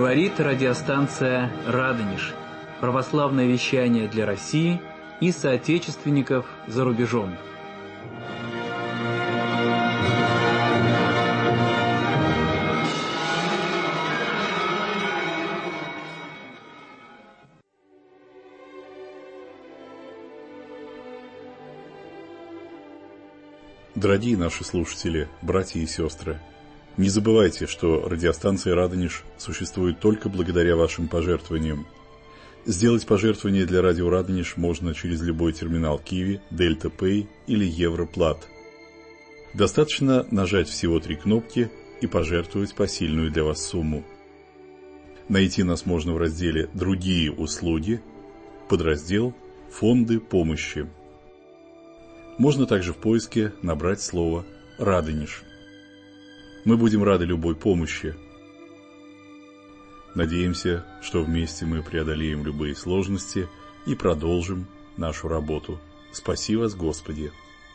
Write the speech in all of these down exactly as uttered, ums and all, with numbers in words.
Говорит радиостанция «Радонеж». Православное вещание для России и соотечественников за рубежом. Дорогие наши слушатели, братья и сестры, не забывайте, что радиостанция «Радонеж» существует только благодаря вашим пожертвованиям. Сделать пожертвование для радио «Радонеж» можно через любой терминал Киви, Дельта Pay или Европлат. Достаточно нажать всего три кнопки и пожертвовать посильную для вас сумму. Найти нас можно в разделе «Другие услуги», подраздел «Фонды помощи». Можно также в поиске набрать слово «Радонеж». Мы будем рады любой помощи. Надеемся, что вместе мы преодолеем любые сложности и продолжим нашу работу. Спаси вас, Господи!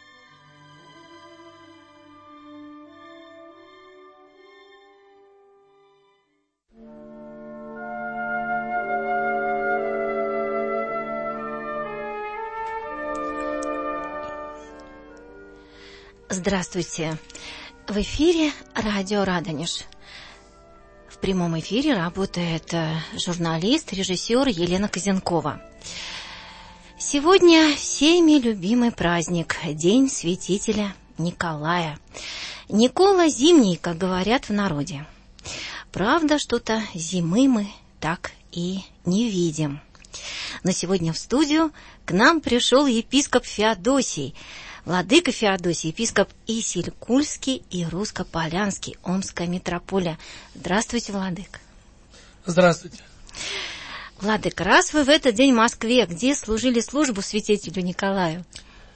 Здравствуйте! В эфире радио «Радонеж». В прямом эфире работает журналист, режиссер Елена Козенкова. Сегодня всеми любимый праздник – День святителя Николая. Никола зимний, как говорят в народе. Правда, что-то зимы мы так и не видим. Но сегодня в студию к нам пришел епископ Феодосий, Владыка Феодосий, епископ Исилькульский и Русско-Полянский, Омская митрополия. Здравствуйте, Владыка. Здравствуйте. Владыка, раз вы в этот день в Москве, где служили службу святителю Николаю?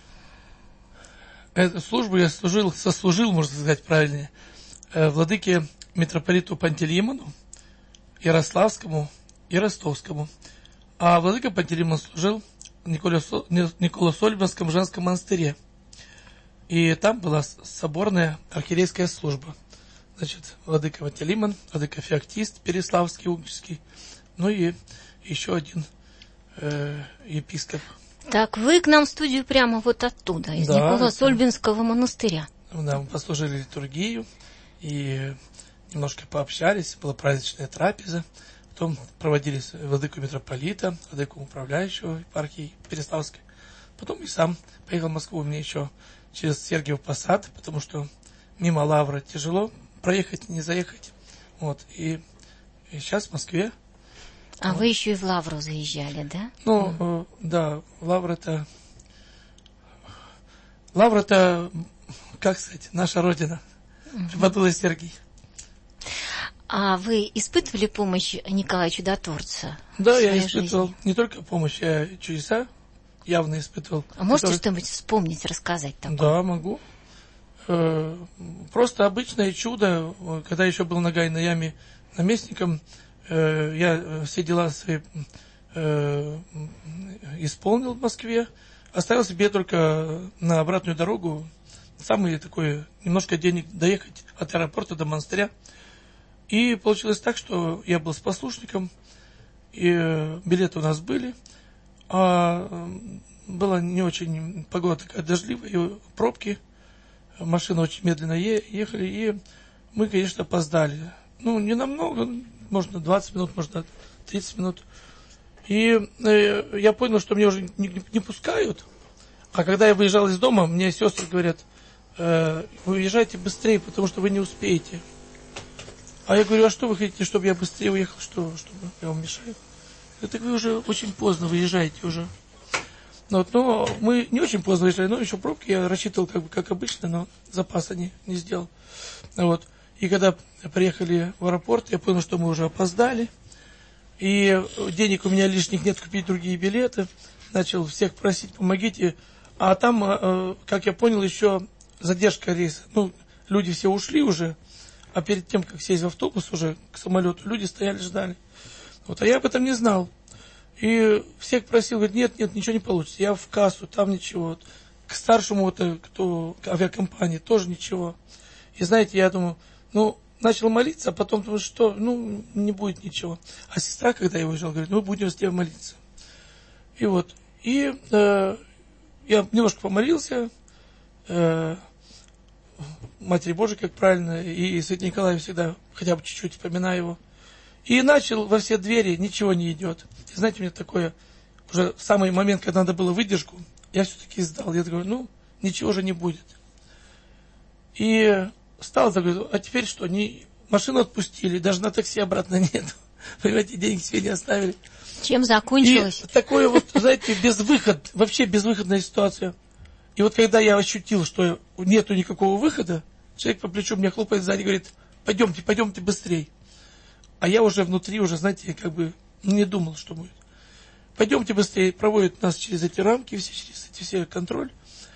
Эту службу я служил, сослужил, можно сказать правильнее, владыке митрополиту Пантелеймону, Ярославскому и Ростовскому. А владыка Пантелеймон служил в Николо-Сольбинском женском монастыре. И там была соборная архиерейская служба. Значит, владыка Пантелеймон, владыка Феоктист, Переславский, Угрский, ну и еще один э, епископ. Так, вы к нам в студию прямо вот оттуда, из да, Николо-Сольбинского монастыря. Да, мы послужили литургию и немножко пообщались, была праздничная трапеза. Потом проводились владыку митрополита, владыку управляющего епархии Переславской. Потом и сам поехал в Москву, мне еще через Сергиев Посад, потому что мимо Лавры тяжело проехать, не заехать. Вот, и, и сейчас в Москве. А вот. Вы еще и в Лавру заезжали, да? Ну, mm. э, да, Лавра-то... Лавра-то, как сказать, наша родина. Mm-hmm. Преподобный Сергий. А вы испытывали помощь Николая Чудотворца? Да, я испытывал жизни? Не только помощь, я чудеса явно испытывал. А можете которые... что-нибудь вспомнить, рассказать такое? Да, могу. Просто обычное чудо, когда еще был на Гайной яме наместником, я все дела свои исполнил в Москве, оставил себе только на обратную дорогу самый такой, немножко денег доехать от аэропорта до монастыря. И получилось так, что я был с послушником, и билеты у нас были, а была не очень погода такая дождливая, и пробки, машины очень медленно ехали, и мы, конечно, опоздали. Ну, не намного, можно двадцать минут, можно тридцать минут. И э, я понял, что меня уже не, не пускают, а когда я выезжал из дома, мне сестры говорят, э, вы уезжайте быстрее, потому что вы не успеете. А я говорю, а что вы хотите, чтобы я быстрее уехал, что, чтобы я вам мешаю? Это вы уже очень поздно выезжаете уже. Но, вот, но мы не очень поздно выезжали, но еще пробки я рассчитывал как бы как обычно, но запаса не, не сделал. Вот. И когда приехали в аэропорт, я понял, что мы уже опоздали. И денег у меня лишних нет купить другие билеты. Начал всех просить, помогите. А там, как я понял, еще задержка рейса. Ну, люди все ушли уже. А перед тем, как сесть в автобус уже к самолету, люди стояли, ждали. Вот, а я об этом не знал. И всех просил, говорит, нет, нет, ничего не получится. Я в кассу, там ничего. К старшему, вот, кто авиакомпании, тоже ничего. И знаете, я думаю, ну, начал молиться, а потом думаю, что, ну, не будет ничего. А сестра, когда я уезжал, говорит, ну, будем с тобой молиться. И вот, и э, я немножко помолился, э, Матери Божией, как правильно, и Святой Николай всегда хотя бы чуть-чуть вспоминаю его. И начал во все двери, ничего не идет. И знаете, мне такое, уже в самый момент, когда надо было выдержку, я все-таки сдал. Я говорю, ну, ничего же не будет. И стал, говорю, а теперь что, не, машину отпустили, даже на такси обратно нет. Понимаете, денег себе не оставили. Чем закончилось? И такое вот, знаете, безвыход, вообще безвыходная ситуация. И вот когда я ощутил, что нету никакого выхода, человек по плечу мне хлопает сзади, говорит, пойдемте, пойдемте быстрей. А я уже внутри, уже, знаете, как бы не думал, что будет. Пойдемте быстрее, проводит нас через эти рамки, все, через эти все контроль,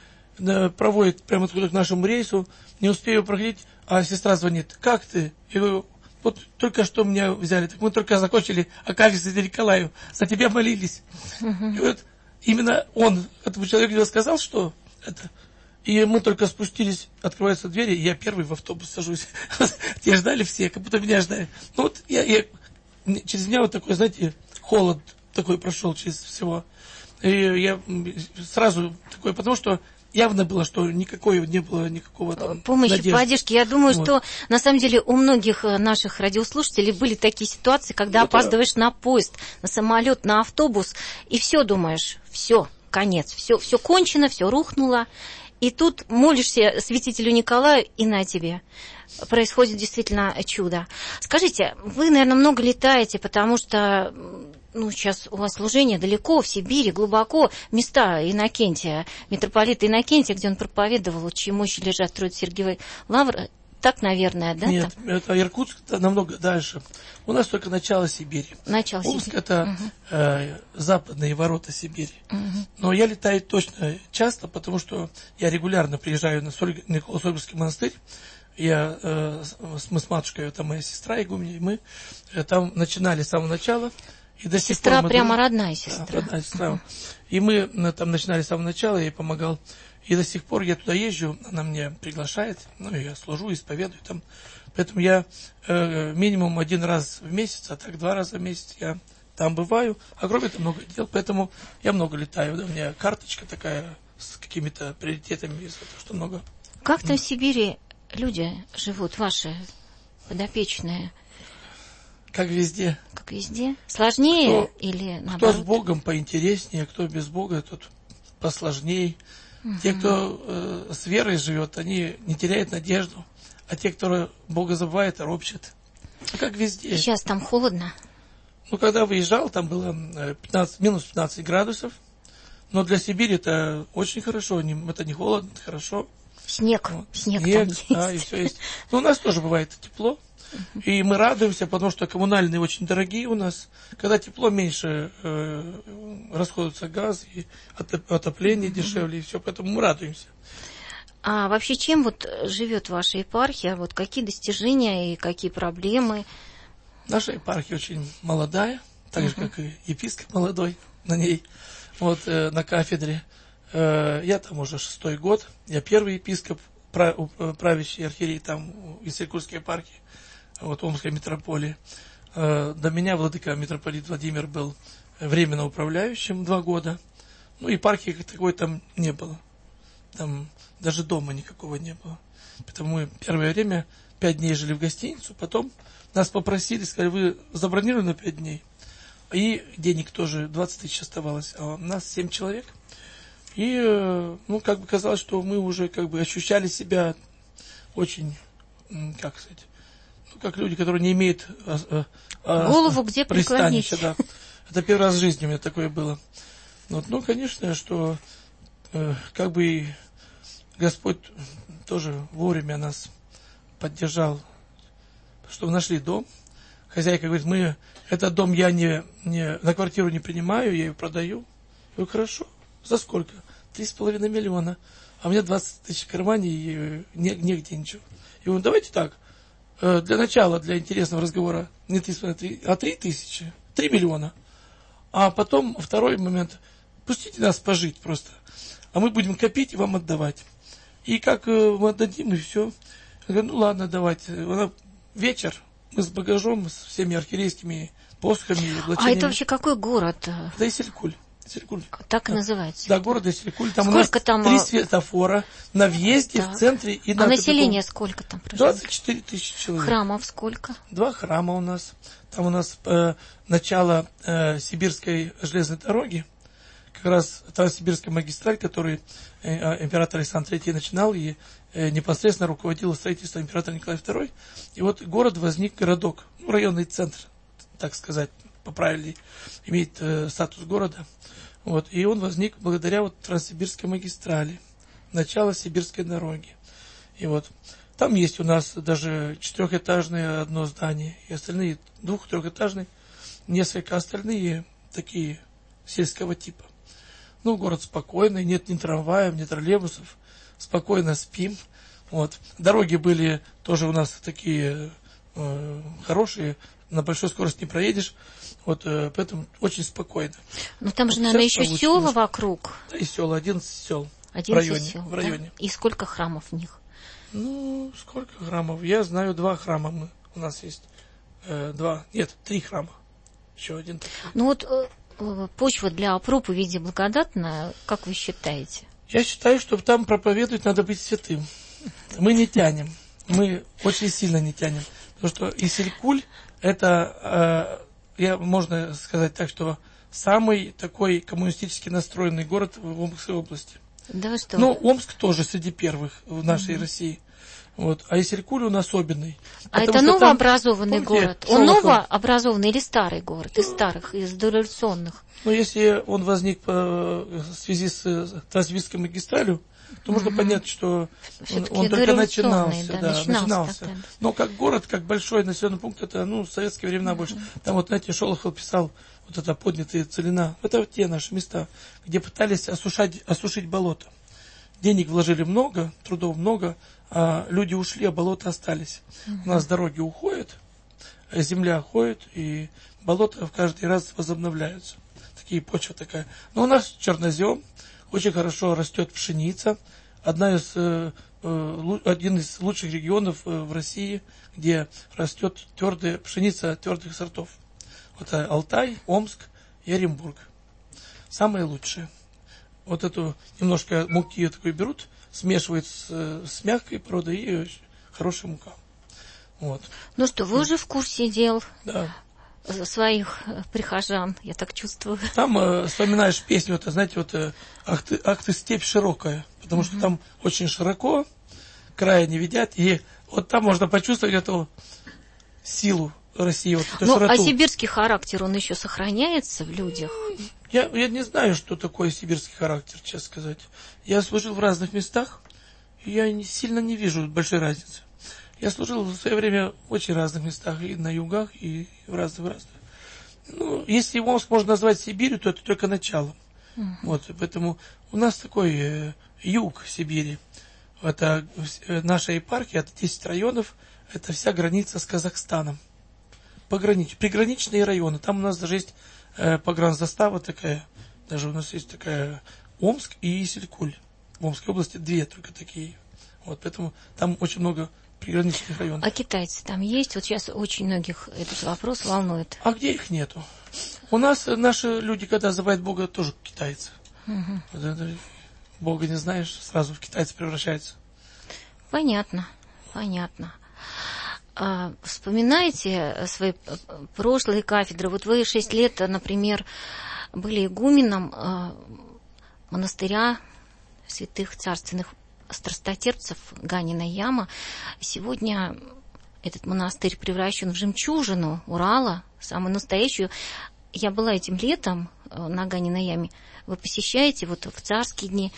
проводит прямо туда к нашему рейсу, не успею проходить, а сестра звонит, как ты? Я говорю, вот только что меня взяли, так мы только закончили Акафист Святому Николаю, за тебя молились. И вот именно он этому человеку сказал, что это... И мы только спустились, открываются двери, и я первый в автобус сажусь. Тебя ждали все, как будто меня ждали. Ну вот я, я, через меня вот такой, знаете, холод такой прошел через всего. И я сразу такой, потому что явно было, что никакой не было никакого там помощи, надежды. поддержки. Я думаю, Вот. что на самом деле у многих наших радиослушателей были такие ситуации, когда Вот опаздываешь на поезд, на самолет, на автобус, и все думаешь, все, конец, все, все кончено, все рухнуло. И тут молишься святителю Николаю, и на тебе. Происходит действительно чудо. Скажите, вы, наверное, много летаете, потому что ну, сейчас у вас служение далеко, в Сибири, глубоко. Места Иннокентия, митрополита Иннокентия, где он проповедовал, чьи мощи лежат Троице Сергиевой Лавры. Так, наверное, да? Нет, там? это Иркутск, это намного дальше. У нас только начало Сибири. Начало Омск Сибири. это угу. э, западные ворота Сибири. Угу. Но я летаю точно часто, потому что я регулярно приезжаю на Николо-Сольбургский монастырь. Я, э, мы с матушкой, это моя сестра игуменя, и мы э, там начинали с самого начала. И до сих сестра пор прямо мы, родная сестра. Да, родная сестра. Угу. И мы э, там начинали с самого начала, я ей помогал. И до сих пор я туда езжу, она меня приглашает, ну, я служу, исповедую там. Поэтому я э, минимум один раз в месяц, а так два раза в месяц я там бываю. А кроме этого много дел, поэтому я много летаю. Да, у меня карточка такая с какими-то приоритетами, что много. Как там в Сибири люди живут, ваши подопечные? Как везде. Как везде? Сложнее кто, или наоборот? Кто с Богом поинтереснее, кто без Бога, тот посложнее. Угу. Те, кто э, с верой живет, они не теряют надежду. А те, кто Бога забывает, ропщат. Как везде. Сейчас там холодно? Ну, когда выезжал, там было пятнадцать, минус пятнадцать градусов. Но для Сибири это очень хорошо. Не, это не холодно, это хорошо. Снег. Вот. Снег, Снег там есть. Да, и все есть. Но у нас тоже бывает тепло. И мы радуемся, потому что коммунальные очень дорогие у нас. Когда тепло, меньше э, расходуется газ, и отопление mm-hmm. дешевле, и все. Поэтому мы радуемся. А вообще чем вот живет ваша епархия? Вот какие достижения и какие проблемы? Наша епархия очень молодая, так же, uh-huh. как и епископ молодой на ней, вот э, на кафедре. Э, я там уже шестой год. Я первый епископ, прав, правящий архиерей там из Иркутской епархии, вот Омской митрополии. Э, до меня владыка митрополит Владимир был временно управляющим два года. Ну, епархии как такой там не было. Там даже дома никакого не было. Поэтому мы первое время пять дней жили в гостиницу, потом нас попросили, сказали, вы забронировали на пять дней. И денег тоже двадцать тысяч оставалось, а у нас семь человек. И, ну, как бы казалось, что мы уже как бы ощущали себя очень, как сказать, ну, как люди, которые не имеют а, а, голову где преклонить. Да. Это первый раз в жизни у меня такое было. Вот, ну, конечно, что э, как бы Господь тоже вовремя нас поддержал, что нашли дом. Хозяйка говорит, мы этот дом я не, не на квартиру не принимаю, я ее продаю. Я говорю, хорошо. За сколько? Три с половиной миллиона. А у меня двадцать тысяч в кармане, и не, негде ничего. Я говорю, давайте так. Для начала, для интересного разговора, не три с половиной, а три тысячи. Три миллиона. А потом, второй момент, пустите нас пожить просто. А мы будем копить и вам отдавать. И как мы отдадим, и все. Я говорю, ну ладно, давайте. Она вечер мы с багажом, с всеми архиерейскими посохами и облачениями. А это вообще какой город? Это Исилькуль. Исилькуль. Так и да. называется? Да, город Исилькуль. Там сколько у нас там... три светофора на въезде, так. в центре и на... А население таком... сколько там проживает? двадцать четыре тысячи человек. Храмов сколько? Два храма у нас. Там у нас э, начало э, Сибирской железной дороги. Как раз Транссибирская магистраль, который э, император Александр Третий начинал и э, непосредственно руководил строительством императора Николай Второй. И вот город возник, городок, ну, районный центр, так сказать, поправили, имеет э, статус города. Вот, и он возник благодаря вот Транссибирской магистрали, начало Сибирской дороги. И вот там есть у нас даже четырехэтажное одно здание, и остальные двух-трехэтажные, несколько остальные такие сельского типа. Ну, город спокойный, нет ни трамваев, ни троллейбусов, спокойно спим. Вот. Дороги были тоже у нас такие э, хорошие, на большой скорости не проедешь, вот, э, поэтому очень спокойно. Ну, там же, вот наверное, еще села немножко. вокруг. Да, и села, одиннадцать сел одиннадцать в районе. сел, в районе. Да? И сколько храмов в них? Ну, сколько храмов? Я знаю, два храма мы, у нас есть. Э, два, нет, три храма. Еще один такой. Ну, вот э, почва для проповеди благодатная, как вы считаете? Я считаю, что там проповедовать надо быть святым. Мы не тянем. Мы очень сильно не тянем. Потому что Исилькуль это, э, я, можно сказать так, что самый такой коммунистически настроенный город в Омской области. Да что? Ну, Омск тоже среди первых в нашей mm-hmm. России. Вот. А Исилькуль он особенный. А это новообразованный там, город? Он Шолохов. Новообразованный или старый город? Из старых, из дореволюционных? Ну, если он возник по, в связи с Транссибирской магистралью, то mm-hmm. можно понять, что он, он только начинался. Да, да, начинался начинался. Тогда. Но как город, как большой населенный пункт, это ну, в советские времена mm-hmm. больше. Там вот, знаете, Шолохов писал, вот это поднятая целина. Это вот те наши места, где пытались осушать, осушить болото. Денег вложили много, трудов много, а люди ушли, а болота остались. Mm-hmm. У нас дороги уходят, земля уходит, и болота в каждый раз возобновляются. Такие почва такая. Но у нас чернозем, очень хорошо растет пшеница. Одна из, э, э, один из лучших регионов э, в России, где растет твердая пшеница твердых сортов. Вот Алтай, Омск и Оренбург. Самые лучшие. Вот эту немножко муки такой берут, смешивают с, с мягкой породой и хорошая мука. Вот. Ну что, вы уже в курсе дел да. своих прихожан, я так чувствую. Там э, вспоминаешь песню, вот, знаете, вот э, ах, ты, ах ты степь широкая, потому mm-hmm. что там очень широко, края не видят, и вот там можно почувствовать эту силу России. Вот, эту ну, широту. А сибирский характер, он еще сохраняется в людях? Я, я не знаю, что такое сибирский характер, честно сказать. Я служил в разных местах, и я не, сильно не вижу большой разницы. Я служил в свое время в очень разных местах, и на югах, и в разных, в разных. Ну, если Омск можно назвать Сибирью, то это только начало. Uh-huh. Вот, поэтому у нас такой э, юг Сибири. Это э, наша епархия, это десять районов, это вся граница с Казахстаном. Погранич, приграничные районы. Там у нас даже есть э, погранзастава такая, даже у нас есть такая Омск и Исилькуль. В Омской области две только такие. Вот, поэтому там очень много приграничных районов. А китайцы там есть? Вот сейчас очень многих этот вопрос волнует. А где их нету? У нас наши люди, когда называют Бога, тоже китайцы. Угу. Вот это, Бога не знаешь, сразу в китайца превращается. Понятно, понятно. А, вспоминаете свои прошлые кафедры? Вот вы шесть лет, например, были игуменом а, монастыря святых царственных страстотерпцев Ганина яма. Сегодня этот монастырь превращен в жемчужину Урала, самую настоящую. Я была этим летом на Ганиной яме. Вы посещаете вот в царские дни,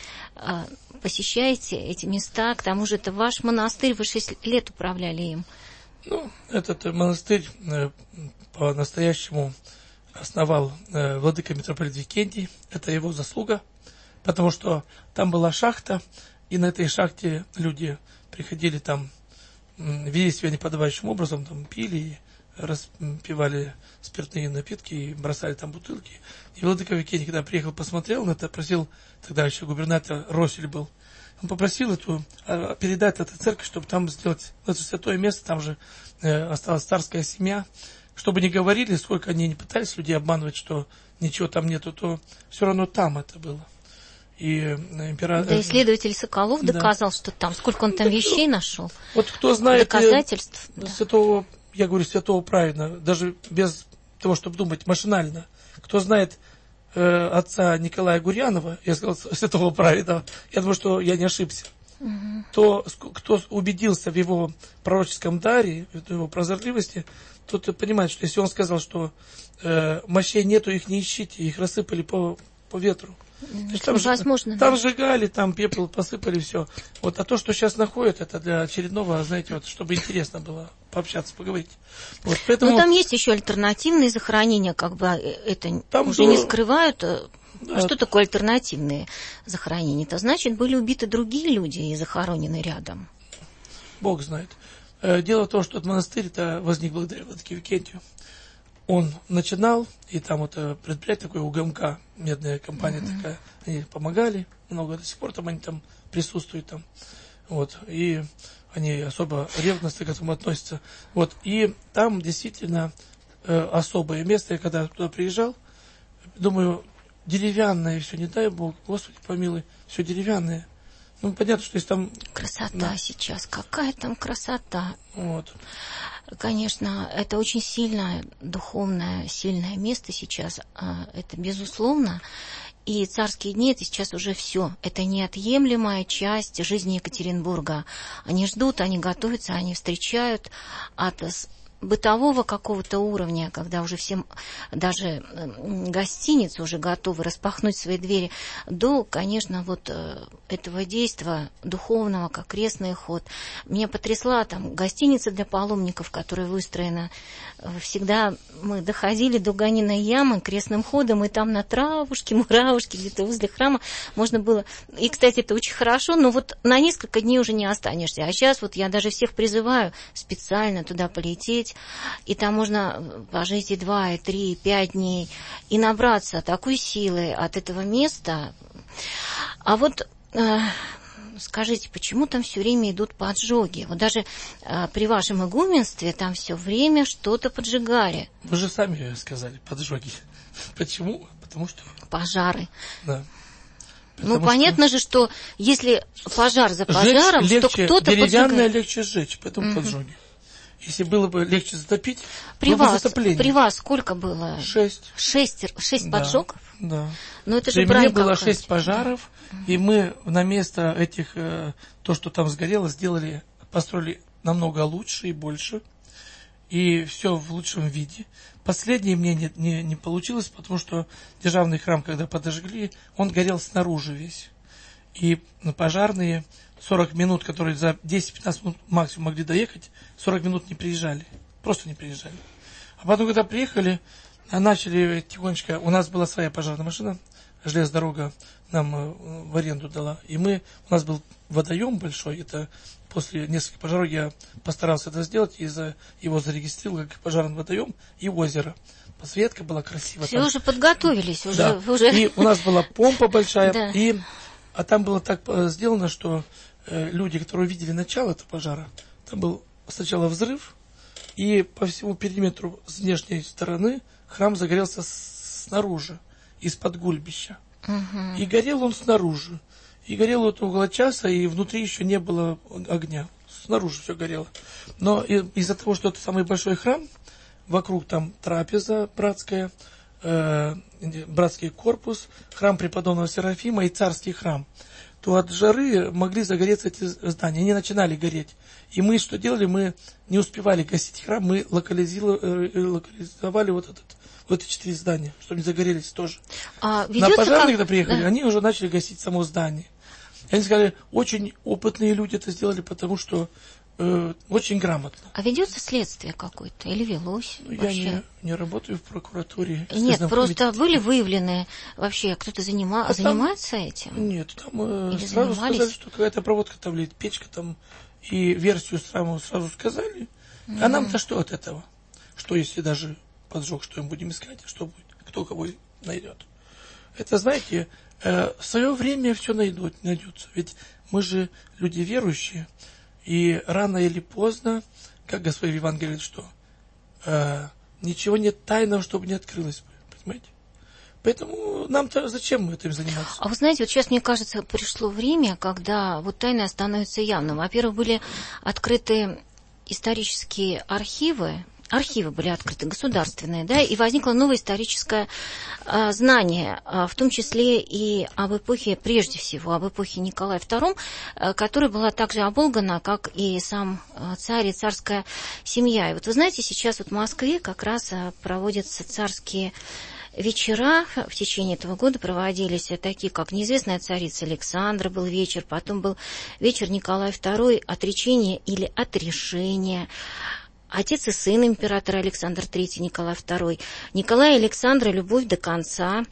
посещаете эти места, к тому же это ваш монастырь, вы шесть лет управляли им. Ну, этот монастырь по-настоящему основал владыка митрополит Викентий. Это его заслуга, потому что там была шахта, и на этой шахте люди приходили там, вели себя неподобающим образом, там пили, распивали спиртные напитки и бросали там бутылки. И владыка Викентий, когда приехал, посмотрел на это, просил, тогда еще губернатор Росель был, он попросил эту, передать этой церкви, чтобы там сделать, это святое место, там же э, осталась царская семья, чтобы не говорили, сколько они не пытались людей обманывать, что ничего там нету, то все равно там это было. И император... Да, исследователь Соколов да. доказал, что там, сколько он там вещей нашел. Вот кто знает доказательств, э, да. святого, я говорю, святого праведно, даже без того, чтобы думать машинально, кто знает э, отца Николая Гурьянова, я сказал святого праведного, я думаю, что я не ошибся, угу. то кто убедился в его пророческом даре, в его прозорливости, тот понимает, что если он сказал, что э, мощей нету, их не ищите, их рассыпали по, по ветру. Это там невозможно. Там да. сжигали, там пепел посыпали, все. Вот, а то, что сейчас находят, это для очередного, знаете, вот, чтобы интересно было пообщаться, поговорить. Вот, поэтому... Но там есть еще альтернативные захоронения, как бы это там уже было... не скрывают. Да. А что такое альтернативные захоронения? Это значит, были убиты другие люди и захоронены рядом. Бог знает. Дело в том, что этот монастырь-то возник благодаря Владыке Викентию. Он начинал, и там вот предприятие такое, УГМК, медная компания mm-hmm. такая, они помогали много, до сих пор там они там присутствуют там, вот, и они особо ревностно к этому относятся, вот, и там действительно э, особое место, я когда туда приезжал, думаю, деревянное все, не дай Бог, Господи помилуй, все деревянное. Ну, понятно, что если там... Красота да. сейчас, какая там красота. Вот. Конечно, это очень сильное, духовное, сильное место сейчас, это безусловно. И царские дни, это сейчас уже все. Это неотъемлемая часть жизни Екатеринбурга. Они ждут, они готовятся, они встречают от бытового какого-то уровня, когда уже всем, даже гостиницы уже готовы распахнуть свои двери, до, конечно, вот этого действия духовного, как крестный ход. Меня потрясла там гостиница для паломников, которая выстроена. Всегда мы доходили до Ганиной ямы крестным ходом, и там на травушке, муравушке, где-то возле храма можно было... И, кстати, это очень хорошо, но вот на несколько дней уже не останешься. А сейчас вот я даже всех призываю специально туда полететь, и там можно пожить и два, и три, и пять дней, и набраться такой силы от этого места. А вот э, скажите, почему там все время идут поджоги? Вот даже э, при вашем игуменстве там все время что-то поджигали. Вы же сами сказали, поджоги. Почему? Потому что... Пожары. Да. Потому ну, понятно что... же, что если пожар за пожаром, легче, то кто-то деревянное поджигает. Легче сжечь, поэтому угу. поджоги. Если было бы легче затопить, при было вас, бы затопление. При вас сколько было? Шесть. Шесть, шесть да, поджогов? Да. Но это же при брань мне было какая-то. шесть пожаров, да. И мы на место этих, то, что там сгорело, сделали, построили намного лучше и больше. И все в лучшем виде. Последнее мне не, не, не получилось, потому что державный храм, когда подожгли, он горел снаружи весь. И пожарные... сорок минут, которые за десять-пятнадцать минут максимум могли доехать, сорок минут не приезжали. Просто не приезжали. А потом, когда приехали, начали тихонечко... У нас была своя пожарная машина, железная дорога нам в аренду дала. И мы... У нас был водоем большой. Это после нескольких пожаров я постарался это сделать. И за, его зарегистрировал как пожарный водоем и озеро. Подсветка была красивая. Все там... уже подготовились. Уже, да. уже... И у нас была помпа большая. да. И... А там было так сделано, что... люди, которые увидели начало этого пожара, там был сначала взрыв, и по всему периметру с внешней стороны храм загорелся снаружи, из-под гульбища. Uh-huh. И горел он снаружи. И горел вот около часа, и внутри еще не было огня. Снаружи все горело. Но из-за того, что это самый большой храм, вокруг там трапеза братская, э, братский корпус, храм преподобного Серафима и царский храм, то от жары могли загореться эти здания. Они начинали гореть. И мы что делали? Мы не успевали гасить храм, мы локализовали, локализовали вот, этот, вот эти четыре здания, чтобы не загорелись тоже. А на пожарные, как... когда приехали, да. они уже начали гасить само здание. И они сказали, очень опытные люди это сделали, потому что э, очень грамотно. А ведется следствие какое-то? Или велось? Ну, я не, не работаю в прокуратуре. Нет, просто комитете. Были выявлены вообще, кто-то занима... а занимается там, этим? Нет, там э, Или сразу занимались? Сказали, что какая-то проводка там лет, печка там, и версию сразу, сразу сказали. Mm-hmm. А нам-то что от этого? Что если даже поджог, что им будем искать, что будет, кто кого найдет? Это, знаете, э, в свое время все найдут, найдется. Ведь мы же люди верующие, и рано или поздно, как Господь в Евангелии говорит, что э, ничего нет тайного, чтобы не открылось бы, понимаете? Поэтому нам-то зачем мы этим заниматься? А вы знаете, вот сейчас, мне кажется, пришло время, когда вот тайное становится явным. Во-первых, были открыты исторические архивы, архивы были открыты, государственные, да, и возникло новое историческое а, знание, а, в том числе и об эпохе, прежде всего, об эпохе Николая второго, а, которая была так же оболгана, как и сам а, царь и царская семья. И вот вы знаете, сейчас вот в Москве как раз а, проводятся царские вечера. В течение этого года проводились такие, как «Неизвестная царица Александра», был вечер, потом был вечер Николая второго, «Отречение» или «Отрешение», «Отец и сын» императора Александр третий, Николай второй, Николай и Александра «Любовь до конца».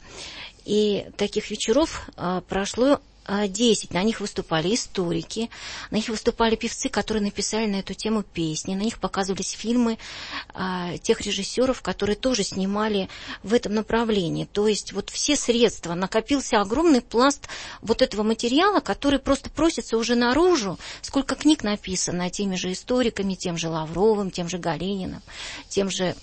И таких вечеров а, прошло десять. На них выступали историки, на них выступали певцы, которые написали на эту тему песни, на них показывались фильмы а, тех режиссеров, которые тоже снимали в этом направлении. То есть вот все средства, накопился огромный пласт вот этого материала, который просто просится уже наружу. Сколько книг написано теми же историками, тем же Лавровым, тем же Галениным, тем же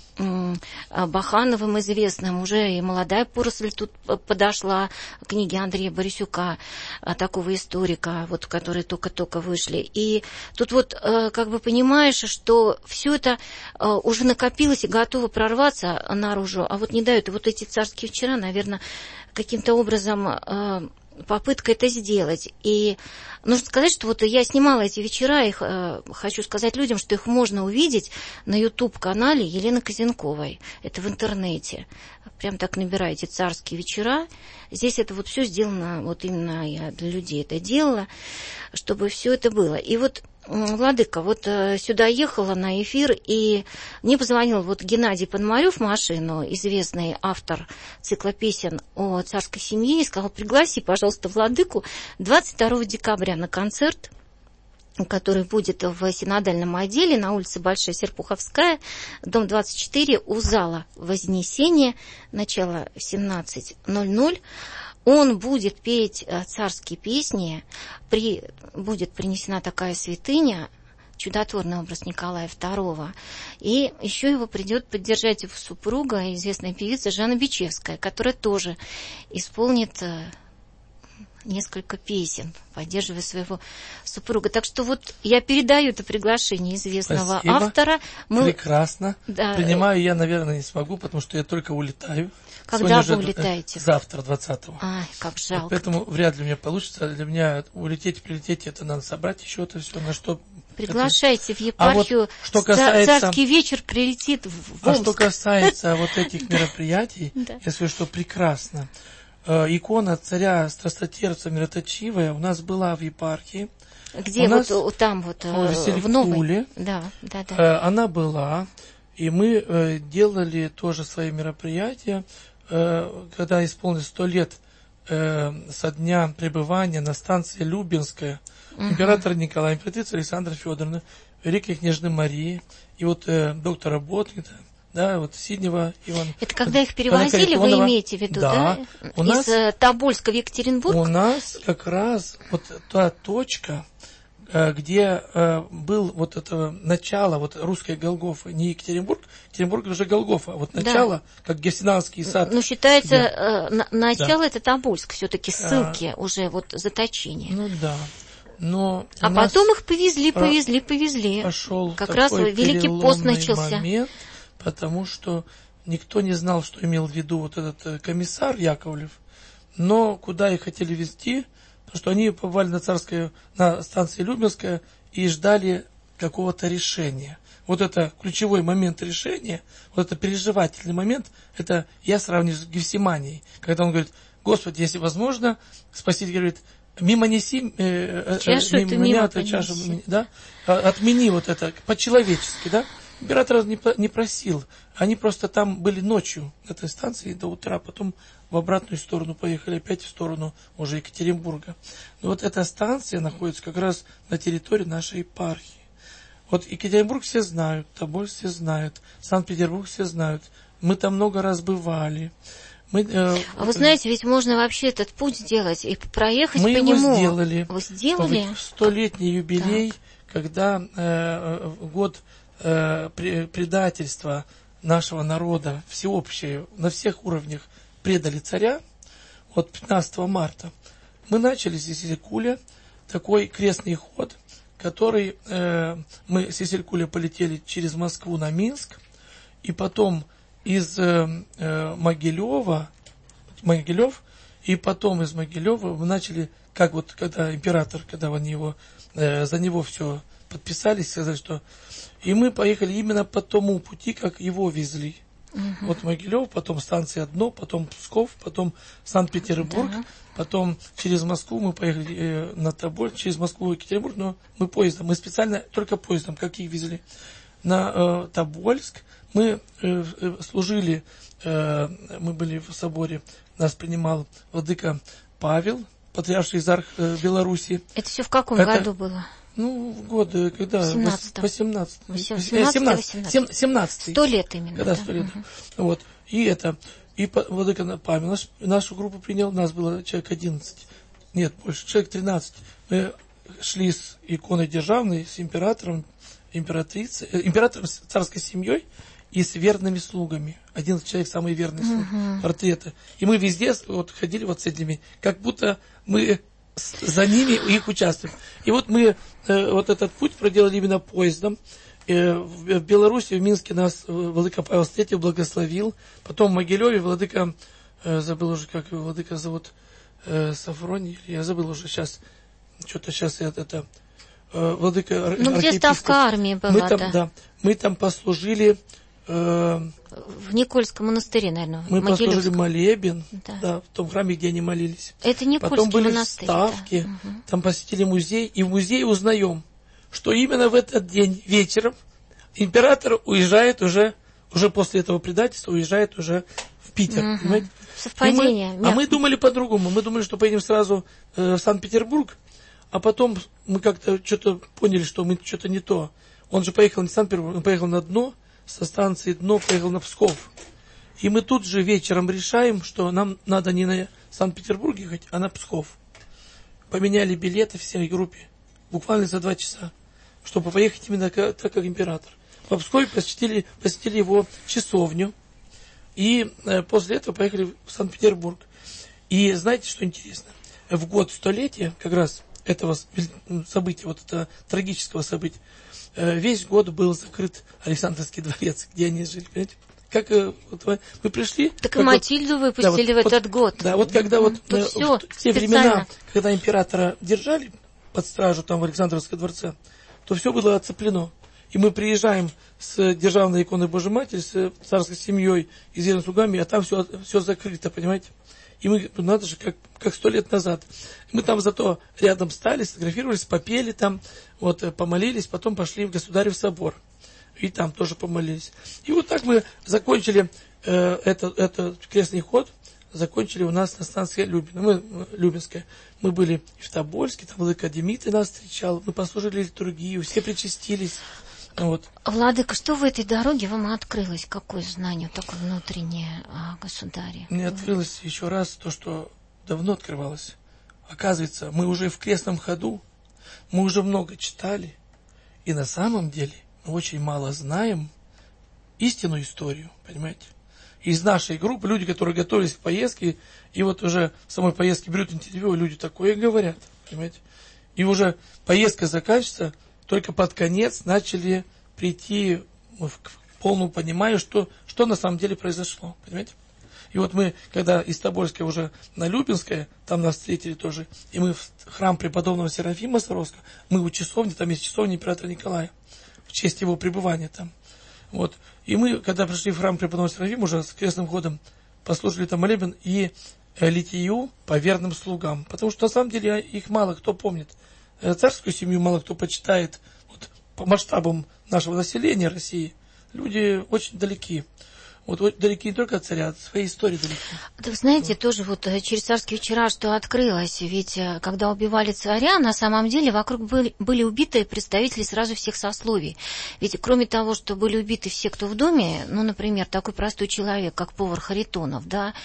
Бахановым известным, уже и молодая поросль тут подошла, книги Андрея Борисюка, такого историка, вот, которые только-только вышли. И тут вот как бы понимаешь, что все это уже накопилось и готово прорваться наружу, а вот не дают. И вот эти царские вечера, наверное, каким-то образом попытка это сделать. И нужно сказать, что вот я снимала эти вечера, их, э, хочу сказать людям, что их можно увидеть на YouTube-канале Елены Козенковой. Это в интернете. Прям так набираете «Царские вечера». Здесь это вот все сделано, вот именно я для людей это делала, чтобы все это было. И вот, Владыка, вот сюда ехала на эфир, и мне позвонил вот Геннадий Пономарев в машину, известный автор цикла песен о царской семье, и сказал: пригласи, пожалуйста, Владыку двадцать второго декабря на концерт, который будет в синодальном отделе на улице Большая Серпуховская, дом двадцать четыре, у зала Вознесения, начало в семнадцать ноль ноль. Он будет петь царские песни, при, будет принесена такая святыня, чудотворный образ Николая второго, и еще его придет поддержать его супруга, известная певица Жанна Бичевская, которая тоже исполнит несколько песен, поддерживая своего супруга. Так что вот я передаю это приглашение известного Спасибо. Автора. Мы... Прекрасно. Да. Принимаю я, наверное, не смогу, потому что я только улетаю. Когда Сегодня вы же, улетаете? Завтра, двадцатого. Ай, как жалко. Вот поэтому вряд ли у меня получится. Для меня улететь, прилететь, это надо собрать еще это все, на что... Приглашайте это... в епархию. А вот что касается... Царский вечер прилетит в Омск. А что касается вот этих мероприятий, я скажу, что прекрасно. Икона царя страстотерпца мироточивая у нас была в епархии. Где у вот нас, там вот в, в Новой? Да, да, да. Она была, и мы делали тоже свои мероприятия, когда исполнилось сто лет со дня пребывания на станции Любинская uh-huh. императора Николая, императрица Александра Федоровна, великой княжны Марии, и вот доктора Ботника, да, вот Сиднева Ивана. Это когда их перевозили, вы имеете в виду, да? да? У нас, из Тобольска в Екатеринбург? У нас как раз вот та точка, где был вот это начало вот русской Голгофы, не Екатеринбург, Екатеринбург уже Голгофа, вот начало, да. как Гефсиманский сад. Ну, считается, где... начало да. это Тобольск, все-таки ссылки, а... уже вот заточение. Ну да. Но а потом их повезли, повезли, повезли. Пошел как раз Великий пост начался. Момент, потому что никто не знал, что имел в виду вот этот комиссар Яковлев, но куда их хотели везти, потому что они побывали на царской, на станции Любинская и ждали какого-то решения. Вот это ключевой момент решения, вот это переживательный момент, это я сравниваю с Гефсиманией, когда он говорит: Господи, если возможно, Спаситель говорит: мимо неси, э, чашу мимо меня, это чашу, да, отмени вот это по-человечески, да. Император не, не просил, они просто там были ночью на этой станции до утра, потом в обратную сторону поехали, опять в сторону уже Екатеринбурга. Но вот эта станция находится как раз на территории нашей епархии. Вот Екатеринбург все знают, Тобольск все знают, Санкт-Петербург все знают. Мы там много раз бывали. Мы, э, а вы знаете, ведь можно вообще этот путь сделать и проехать мы по его нему. сделали. Вы сделали? В столетний юбилей, так. когда э, год э, предательства нашего народа, всеобщее, на всех уровнях предали царя, вот пятнадцатого марта, мы начали с Сисилькуля такой крестный ход, который э, мы с Сисилькуля полетели через Москву на Минск, и потом из э, э, Могилева, Могилев, и потом из Могилева мы начали, как вот когда император, когда они его, э, за него все подписались, сказали, что... И мы поехали именно по тому пути, как его везли. Uh-huh. Вот Могилев, потом станция Дно, потом Псков, потом Санкт-Петербург, uh-huh. потом через Москву мы поехали э, на Тоболь, через Москву и Екатеринбург, но мы поездом, мы специально только поездом, как их везли, на э, Тобольск. Мы э, э, служили, э, мы были в соборе, нас принимал владыка Павел, патриарший иерарх э, Беларуси. Это все в каком Это, году было? Ну, в годы, когда... восемнадцатый. семнадцатый. Сто лет именно. Когда да. сто лет. Угу. Вот. И это... И владыка Павел наш, нашу группу принял, нас было человек одиннадцать. Нет, больше, человек тринадцать. Мы шли с иконой державной, с императором, императрицей, э, императором, с царской семьей и с верными слугами. одиннадцать человек, самые верные слуги, uh-huh. портреты. И мы везде вот ходили вот с этими, как будто мы за ними их участвуем. И вот мы э, вот этот путь проделали именно поездом. Э, в, в Беларуси, в Минске нас э, владыка Павел встретил, благословил. Потом в Могилеве владыка, э, забыл уже, как его владыка зовут, э, Сафроний, я забыл уже сейчас, что-то сейчас это... это э, владыка Ну, где ставка армии была, мы там, да. да. Мы там послужили... Э, в Никольском монастыре, наверное. Мы послужили молебен, да. да, в том храме, где они молились. Это Никольский Потом были монастырь. вставки, Да. там посетили музей, и в музее узнаем, что именно в этот день вечером император уезжает уже, уже после этого предательства, уезжает уже в Питер, угу. понимаете? Совпадение. Мы, а мы думали по-другому, мы думали, что поедем сразу э, в Санкт-Петербург, а потом мы как-то что-то поняли, что мы что-то не то. Он же поехал не в Санкт-Петербург, он поехал на Дно, со станции Дно поехал на Псков. И мы тут же вечером решаем, что нам надо не на Санкт-Петербург ехать, а на Псков. Поменяли билеты всей группе, буквально за два часа, чтобы поехать именно так, как император. В Пскове посетили, посетили его часовню, и э, после этого поехали в Санкт-Петербург. И знаете, что интересно? В год столетия, как раз этого события, вот этого трагического события, весь год был закрыт Александровский дворец, где они жили, понимаете? Как вот, мы пришли... Так и Матильду вот, выпустили да, вот, в этот вот, год. Да, вот когда вот Тут э, все в те специально. времена, когда императора держали под стражу там в Александровском дворце, то все было оцеплено. И мы приезжаем с державной иконой Божьей Матери, с царской семьей и с верными слугами, а там все, все закрыто, понимаете? И мы, ну, надо же, как, как сто лет назад. Мы там зато рядом стали, сфотографировались, попели там, вот, помолились, потом пошли в Государев собор. И там тоже помолились. И вот так мы закончили э, этот, этот крестный ход, закончили у нас на станции Любина. Мы, Любинская. Мы были и в Тобольске, там владыка Дмитрий нас встречал, мы послужили литургию, все причастились. Вот. Владыка, что в этой дороге вам открылось? Какое знание такое внутреннее о государе? Мне открылось еще раз то, что давно открывалось. Оказывается, мы уже в крестном ходу, мы уже много читали, и на самом деле мы очень мало знаем истинную историю, понимаете? Из нашей группы люди, которые готовились к поездке, и вот уже в самой поездке берут интервью, люди такое говорят, понимаете? И уже поездка заканчивается, только под конец начали прийти в полному пониманию, что, что на самом деле произошло, понимаете? И вот мы, когда из Тобольска уже на Любинское, там нас встретили тоже, и мы в храм преподобного Серафима Саровского, мы у часовни, там есть часовня императора Николая, в честь его пребывания там. Вот. И мы, когда пришли в храм преподобного Серафима, уже с крестным ходом послушали там молебен и э, литию по верным слугам. Потому что на самом деле их мало кто помнит. Э, царскую семью мало кто почитает. Вот, по масштабам нашего населения России люди очень далеки. Вот, вот далеки не только от царя, от своей истории далеки. Так знаете, вот. Тоже вот через царские вечера что открылось, ведь когда убивали царя, на самом деле вокруг были, были убиты представители сразу всех сословий. Ведь кроме того, что были убиты все, кто в доме, ну, например, такой простой человек, как повар Харитонов, да,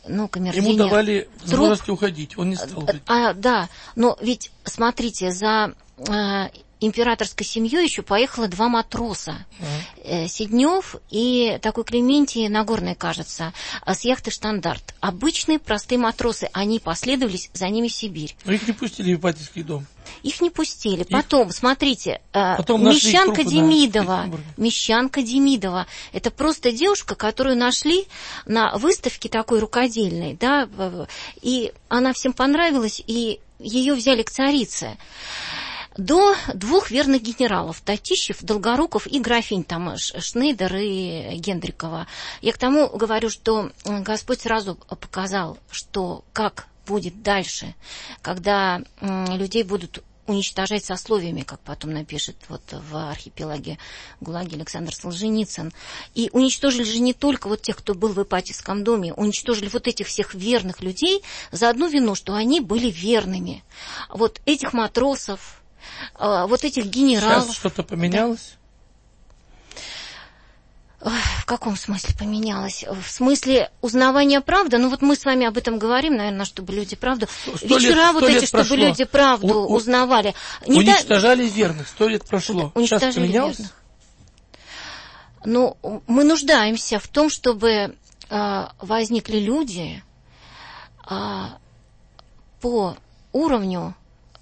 ну, камердинер... Ему давали возможность уходить, он не стал. А, да, но ведь, смотрите, за э, императорской семьей еще поехало два матроса. Uh-huh. Сиднев и такой Клементий Нагорный, кажется, с яхты «Штандарт». Обычные простые матросы, они последовались за ними в Сибирь. Но их не пустили в Ипатьевский дом. Их не пустили. Их... Потом, смотрите, Потом Мещанка Демидова. Мещанка Демидова. Это просто девушка, которую нашли на выставке такой рукодельной, да, и она всем понравилась, и ее взяли к царице. До двух верных генералов, Татищев, Долгоруков и графинь, там, Шнейдер и Гендрикова. Я к тому говорю, что Господь сразу показал, что как будет дальше, когда людей будут уничтожать сословиями, как потом напишет вот в архипелаге ГУЛАГе Александр Солженицын. И уничтожили же не только вот тех, кто был в Ипатьевском доме, уничтожили вот этих всех верных людей за одну вину, что они были верными. Вот этих матросов, вот этих генералов. Сейчас что-то поменялось? Да. В каком смысле поменялось? В смысле узнавания правды? Ну вот мы с вами об этом говорим, наверное, чтобы люди правду... Сто Вечера лет, вот эти, чтобы прошло. люди правду у, узнавали. Не уничтожали да... верных, сто лет прошло. Уничтожали Сейчас поменялось? Верных. Ну, мы нуждаемся в том, чтобы э, возникли люди э, по уровню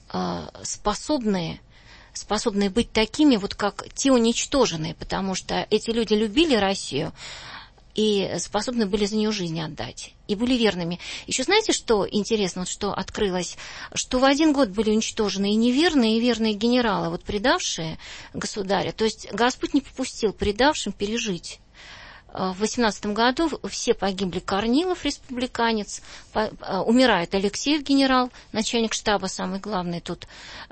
способные, способные быть такими, вот как те уничтоженные, потому что эти люди любили Россию и способны были за нее жизнь отдать, и были верными. Еще знаете, что интересно, вот что открылось? Что в один год были уничтожены и неверные, и верные генералы, вот предавшие государя. То есть Господь не попустил предавшим пережить. В восемнадцатом году все погибли: Корнилов, республиканец, умирает Алексеев, генерал, начальник штаба, самый главный тут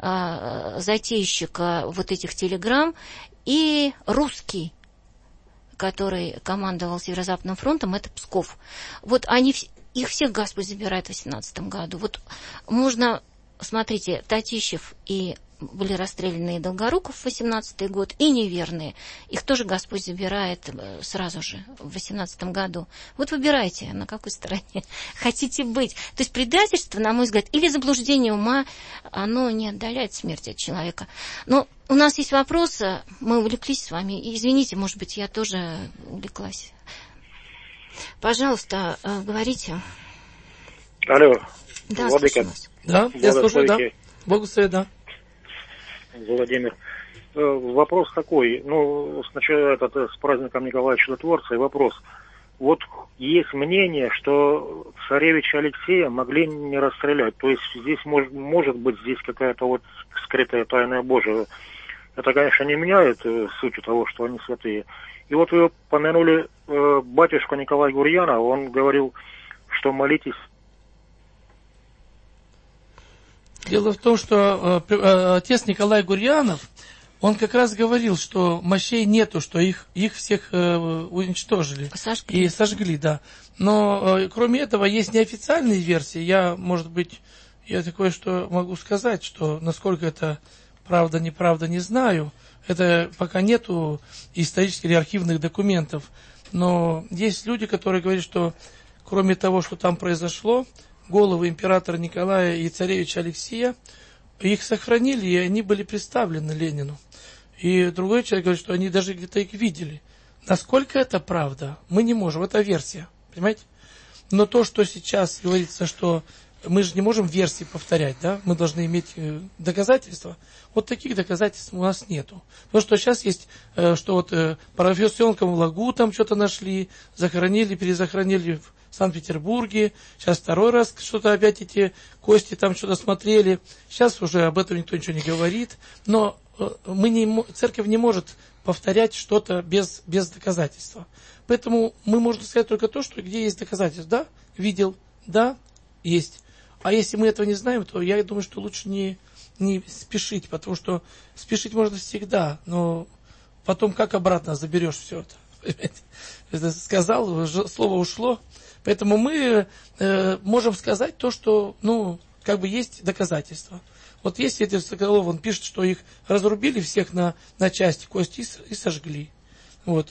затейщик вот этих телеграмм, и русский, который командовал Северо-Западным фронтом, это Псков. Вот они, их всех Господь забирает в восемнадцатом году. Вот можно, смотрите, Татищев и были расстреляны и Долгоруков в восемнадцатый год, и неверные. Их тоже Господь забирает сразу же в восемнадцатом году. Вот выбирайте, на какой стороне хотите быть. То есть предательство, на мой взгляд, или заблуждение ума, оно не отдаляет смерти от человека. Но у нас есть вопросы, мы увлеклись с вами. Извините, может быть, я тоже увлеклась. Пожалуйста, говорите. Алло. Да, Владыка. Да, я слушаю, да. Благословен, да. Владимир. Вопрос такой, ну, сначала этот, с праздником Николая Чудотворца, и вопрос. Вот есть мнение, что царевича Алексея могли не расстрелять, то есть здесь может, может быть здесь какая-то вот скрытая тайна Божия. Это, конечно, не меняет суть того, что они святые. И вот вы упомянули э, батюшку Николая Гурьяна, он говорил, что молитесь. Дело в том, что э, э, отец Николай Гурьянов, он как раз говорил, что мощей нету, что их, их всех э, уничтожили. Сожгли. И сожгли, да. Но э, кроме этого есть неофициальные версии. Я, может быть, я такое что могу сказать, что насколько это правда, неправда, не знаю. Это пока нету исторических или архивных документов. Но есть люди, которые говорят, что кроме того, что там произошло, головы императора Николая и царевича Алексея, их сохранили, и они были представлены Ленину. И другой человек говорит, что они даже где-то их видели. Насколько это правда, мы не можем, это версия, понимаете? Но то, что сейчас говорится, что мы же не можем версии повторять, да, мы должны иметь доказательства. Вот таких доказательств у нас нету. Потому что сейчас есть, что вот по Рафиосионскому лагу там что-то нашли, захоронили, перезахоронили в Санкт-Петербурге, сейчас второй раз что-то опять эти кости там что-то смотрели, сейчас уже об этом никто ничего не говорит, но мы не, церковь не может повторять что-то без, без доказательства. Поэтому мы можем сказать только то, что где есть доказательства. Да, видел, да, есть. А если мы этого не знаем, то я думаю, что лучше не, не спешить, потому что спешить можно всегда, но потом как обратно заберешь все это? Это сказал, слово ушло. Поэтому мы э, можем сказать то, что, ну, как бы есть доказательства. Вот если эти Соколов, он пишет, что их разрубили всех на, на части, кости и, и сожгли. Вот.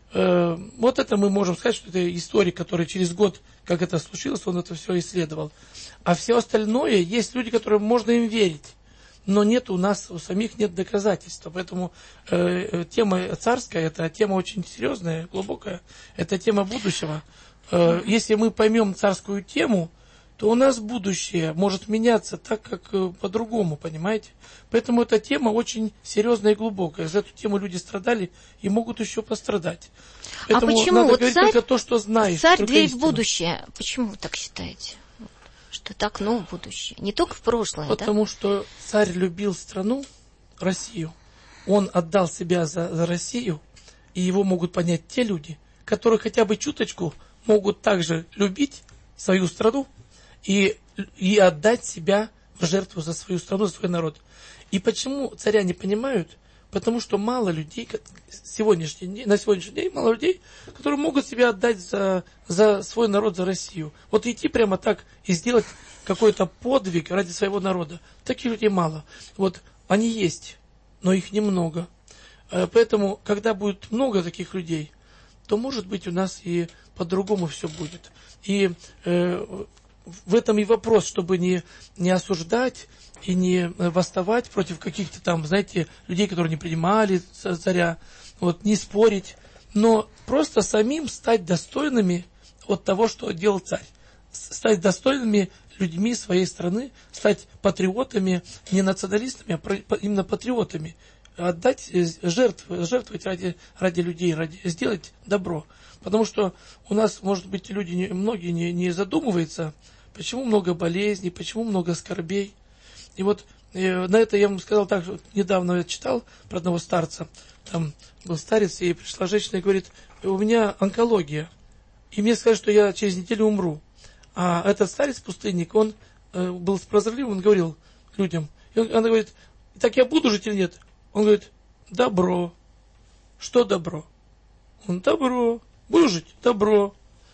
э, вот это мы можем сказать, что это историк, который через год, как это случилось, он это все исследовал. А все остальное, есть люди, которым можно им верить. Но нет у нас, у самих нет доказательств. Поэтому э, тема царская, это тема очень серьезная, глубокая. Это тема будущего. Э, если мы поймем царскую тему, то у нас будущее может меняться так, как э, по-другому, понимаете? Поэтому эта тема очень серьезная и глубокая. За эту тему люди страдали и могут еще пострадать. Поэтому а почему надо вот говорить царь, только то, что знаешь. Царь дверь истину. в будущее. Почему вы так считаете? Что это окно в будущее, не только в прошлое, Потому да? что царь любил страну, Россию. Он отдал себя за, за Россию, и его могут понять те люди, которые хотя бы чуточку могут также любить свою страну и, и отдать себя в жертву за свою страну, за свой народ. И почему царя не понимают? Потому что мало людей, сегодняшний день, на сегодняшний день мало людей, которые могут себя отдать за, за свой народ, за Россию. Вот идти прямо так и сделать какой-то подвиг ради своего народа. Таких людей мало. Вот они есть, но их немного. Поэтому, когда будет много таких людей, то, может быть, у нас и по-другому все будет. И э, в этом и вопрос, чтобы не, не осуждать и не восставать против каких-то там, знаете, людей, которые не принимали царя, вот, не спорить, но просто самим стать достойными от того, что делал царь. Стать достойными людьми своей страны, стать патриотами, не националистами, а именно патриотами. Отдать, жертвы, жертвовать ради, ради людей, ради, сделать добро. Потому что у нас, может быть, люди, не, многие не, не задумываются, почему много болезней, почему много скорбей. И вот э, на это я вам сказал так, вот недавно я читал про одного старца, там был старец, и пришла женщина и говорит, у меня онкология, и мне сказали, что я через неделю умру. А этот старец-пустынник, он э, был прозорливым, он говорил людям, и он, она говорит, так я буду жить или нет? Он говорит, добро. Что добро? Он, добро. Буду жить? Добро.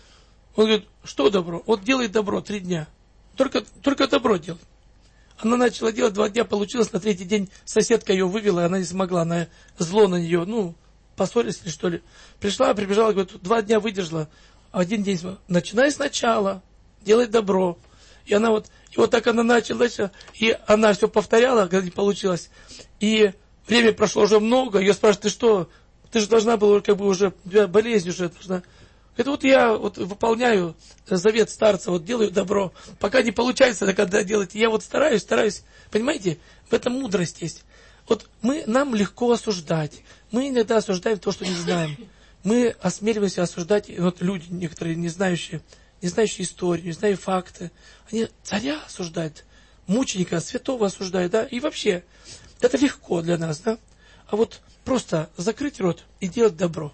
Он говорит, что добро? Вот делай добро три дня. Только, только добро делай. Она начала делать, два дня получилось, на третий день соседка ее вывела, она не смогла, она зло на нее, ну, поссорились ли что ли. Пришла, прибежала, говорит, два дня выдержала, один день, начинай сначала, делай добро. И она вот, и вот так она начала, начала, и она все повторяла, когда не получилось. И время прошло уже много, ее спрашивают, ты что, ты же должна была, как бы уже, у тебя болезнь уже должна. Это вот я вот выполняю завет старца, вот делаю добро. Пока не получается, так когда делать, я вот стараюсь, стараюсь. Понимаете, в этом мудрость есть. Вот мы, нам легко осуждать. Мы иногда осуждаем то, что не знаем. Мы осмеливаемся осуждать, вот люди некоторые, не знающие, не знающие историю, не знающие факты. Они царя осуждают, мученика, святого осуждают, да, и вообще, это легко для нас, да. А вот просто закрыть рот и делать добро.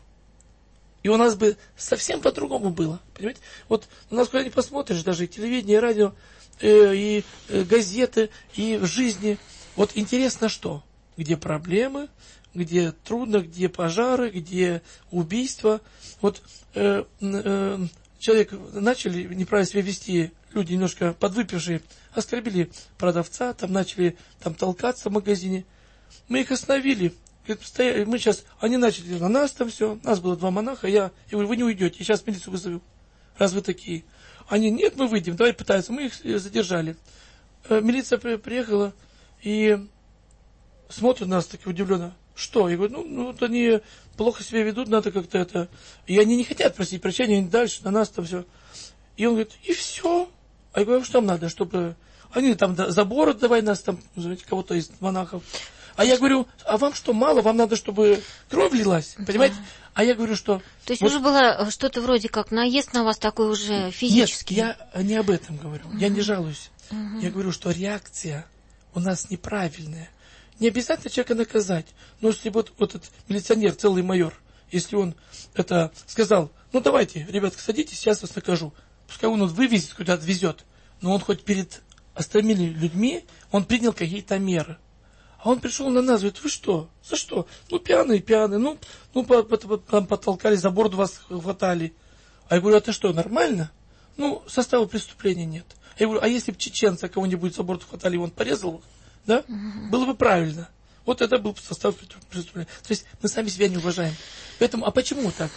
И у нас бы совсем по-другому было, понимаете? Вот у нас куда ни посмотришь, даже и телевидение, и радио, э, и э, газеты, и в жизни. Вот интересно что? Где проблемы, где трудно, где пожары, где убийства. Вот э, э, человек начали неправильно себя вести, люди немножко подвыпившие, оскорбили продавца, там начали там толкаться в магазине. Мы их остановили. Мы сейчас, они начали на нас там все, нас было два монаха, я, я говорю, вы не уйдете, я сейчас милицию вызову, раз вы такие. Они, нет, мы выйдем, давай пытаются, мы их задержали. Милиция при, приехала и смотрит на нас таки удивленно. Что? Я говорю, ну, ну вот они плохо себя ведут, надо как-то это... И они не хотят просить прощения, они дальше на нас там все. И он говорит, и все. А я говорю, что нам надо, чтобы... Они там забор давай нас там, знаете, кого-то из монахов. А я говорю, а вам что, мало? Вам надо, чтобы кровь лилась, понимаете? А я говорю, что... То есть вот... уже было что-то вроде как наезд на вас такой уже физический? Нет, я не об этом говорю, uh-huh. я не жалуюсь. Uh-huh. Я говорю, что реакция у нас неправильная. Не обязательно человека наказать. Но если вот, вот этот милиционер, целый майор, если он это сказал, ну давайте, ребятка, садитесь, сейчас вас накажу. Пускай он вывезет, куда-то везет. Но он хоть перед остальными людьми, он принял какие-то меры. А он пришел на нас, говорит, вы что? За что? Ну, пьяные, пьяные, ну, ну по, по, по, там потолкали, за борду вас хватали. А я говорю, а это что, нормально? Ну, состава преступления нет. Я говорю, а если бы чеченца кого-нибудь за борду хватали, и он порезал, да? Угу. Было бы правильно. Вот это был состав преступления. То есть мы сами себя не уважаем. Поэтому, а почему так?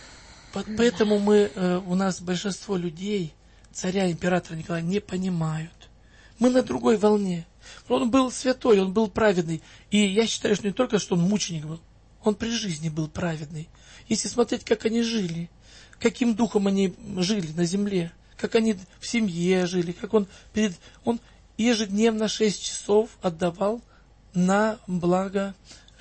Поэтому мы, у нас большинство людей царя императора Николая не понимают. Мы на другой волне. Он был святой, он был праведный. И я считаю, что не только, что он мученик был, он при жизни был праведный. Если смотреть, как они жили, каким духом они жили на земле, как они в семье жили, как он перед... Он ежедневно шесть часов отдавал на благо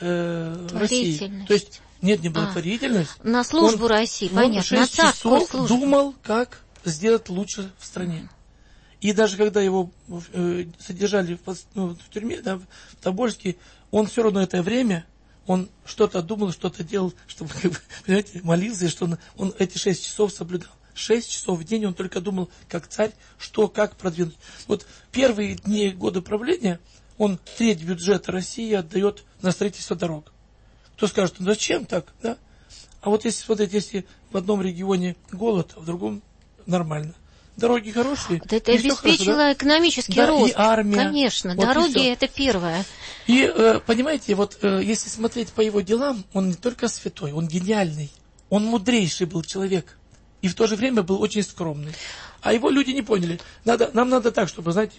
э, России. То есть, нет, не благотворительность. А, на службу он, России, он понятно. шесть часов думал, как сделать лучше в стране. И даже когда его э, содержали в, ну, в тюрьме, да, в Тобольске, он все равно это время, он что-то думал, что-то делал, чтобы, понимаете, молился, и что он, он эти шесть часов соблюдал. Шесть часов в день он только думал, как царь, что, как продвинуть. Вот первые дни года правления он треть бюджета России отдает на строительство дорог. Кто скажет, ну зачем так, да? А вот если смотреть, если в одном регионе голод, а в другом нормально. Дороги хорошие. Да это обеспечило хорошо, да? экономический да, рост. И армия. Конечно, вот дороги это первое. И, э, понимаете, вот э, если смотреть по его делам, он не только святой, он гениальный. Он мудрейший был человек. И в то же время был очень скромный. А его люди не поняли. Надо, нам надо так, чтобы, знаете,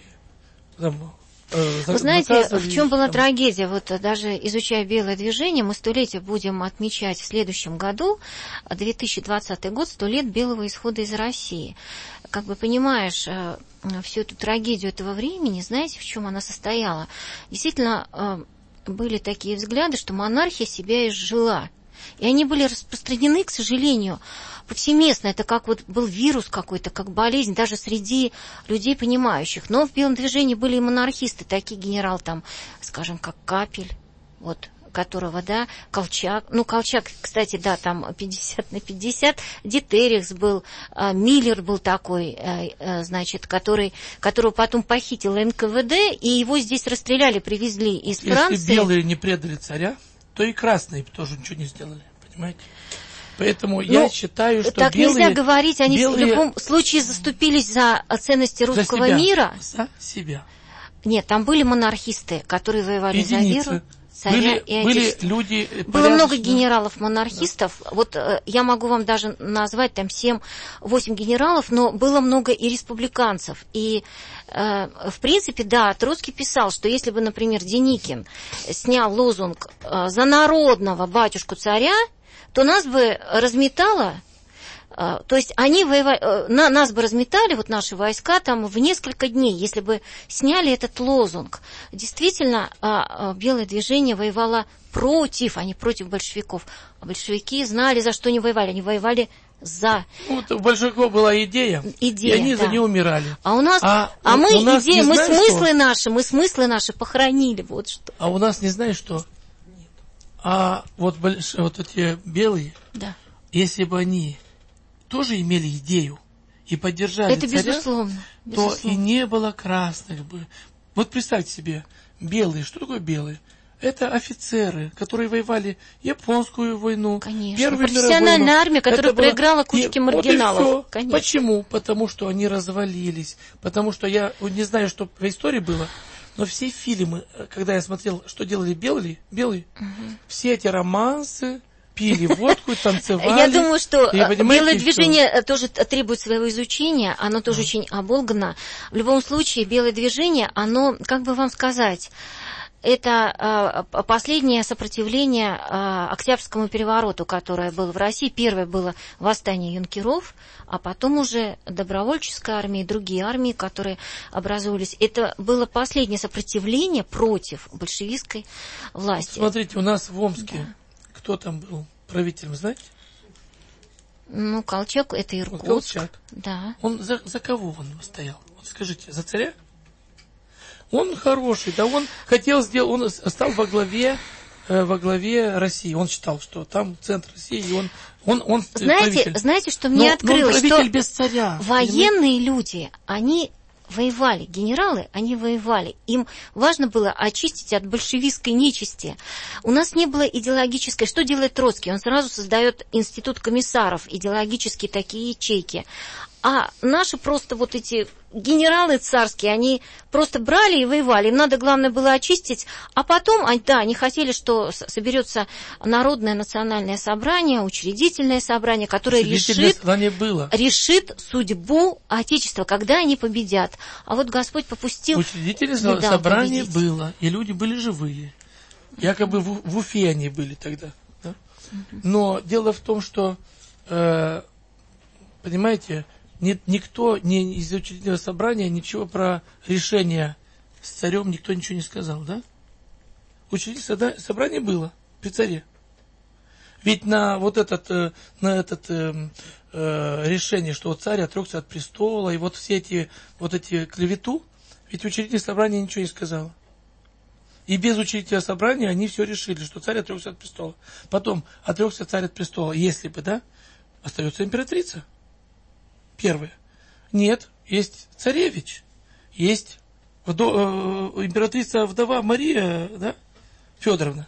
там, э, вы знаете, в чем была там... трагедия? Вот даже изучая белое движение, мы столетие будем отмечать в следующем году, две тысячи двадцатый год, сто лет белого исхода из России. Как бы понимаешь, всю эту трагедию этого времени, знаете, в чем она состояла? Действительно, были такие взгляды, что монархия себя изжила. И они были распространены, к сожалению, повсеместно. Это как вот был вирус какой-то, как болезнь, даже среди людей понимающих. Но в белом движении были и монархисты, такие генерал, там, скажем, как Капель, вот, которого, да, Колчак, ну, Колчак, кстати, да, там пятьдесят на пятьдесят, Дитерихс был, Миллер был такой, значит, который, которого потом похитил эн ка вэ дэ, и его здесь расстреляли, привезли из Если Франции. Если белые не предали царя, то и красные тоже ничего не сделали, понимаете? Поэтому ну, я считаю, что так белые... нельзя говорить, они белые... в любом случае заступились за ценности русского за себя, мира. За себя. Нет, там были монархисты, которые воевали Единицы. за веру. Царя были, и были люди порядочные. Было много генералов-монархистов. Да. Вот э, я могу вам даже назвать там семь-восемь генералов, но было много и республиканцев. И, э, в принципе, да, Троцкий писал, что если бы, например, Деникин снял лозунг э, «За народного батюшку царя», то нас бы разметало. То есть они воевали, на, нас бы разметали, вот наши войска, там в несколько дней, если бы сняли этот лозунг. Действительно, белое движение воевало против, а не против большевиков. А большевики знали, за что они воевали. Они воевали за. Ну, у большевиков была идея, идея и они да. за нее умирали. А у нас, а, а мы идеи, мы смыслы что? наши, мы смыслы наши похоронили, вот что. А у нас не знаешь что? Нет. А вот, больш... вот эти белые, да. если бы они тоже имели идею и поддержали это царя, безусловно, безусловно. то и не было красных бы. Вот представьте себе, белые, что такое белые? Это офицеры, которые воевали японскую войну, Конечно, Первую профессиональная мировую войну. армия, которая это проиграла кучке маргиналов. Вот почему? Потому что они развалились. Потому что я не знаю, что по истории было, но все фильмы, когда я смотрел, что делали белые, белые, угу. все эти романсы, пили водку, танцевали. Я думаю, что белое движение что? тоже требует своего изучения, оно тоже а. очень оболгано. В любом случае, белое движение, оно, как бы вам сказать, это э, последнее сопротивление э, Октябрьскому перевороту, которое было в России. Первое было восстание юнкеров, а потом уже добровольческая армия и другие армии, которые образовались. Это было последнее сопротивление против большевистской власти. Смотрите, у нас в Омске да. кто там был правителем, знаете? Ну, Колчак, это Иркутск. Вот Колчак. Да. Он за, за кого он стоял? Вот скажите, за царя? Он хороший, да, он хотел сделать, он стал во главе, э, во главе России. Он считал, что там центр России, и он, он, он знаете, правитель. Знаете, что мне но, открылось, но он что без царя, военные понимаете? люди, они воевали, генералы, они воевали. Им важно было очистить от большевистской нечисти. У нас не было идеологической. Что делает Троцкий? Он сразу создает институт комиссаров, идеологические такие ячейки. А наши просто вот эти генералы царские, они просто брали и воевали. Им надо, главное, было очистить. А потом, да, они хотели, что соберется народное национальное собрание, учредительное собрание, которое решит, было. решит судьбу Отечества, когда они победят. А вот Господь попустил. Учредительное собрание победить. Было, и люди были живые. Якобы в, в Уфе они были тогда. Да? Но дело в том, что, э, понимаете, ни, никто ни из учредительного собрания ничего про решение с царем, никто ничего не сказал, да? Учредительное собрание было при царе. Ведь на вот этот, э, на этот э, э, решение, что вот царь отрекся от престола, и вот все эти, вот эти клевету, ведь учредительное собрание ничего не сказало. И без учредительного собрания они все решили, что царь отрекся от престола. Потом отрекся царь от престола. Если бы, да, остается императрица. Первая. Нет, есть царевич. Есть вдо, э, императрица вдова Мария, да, Федоровна.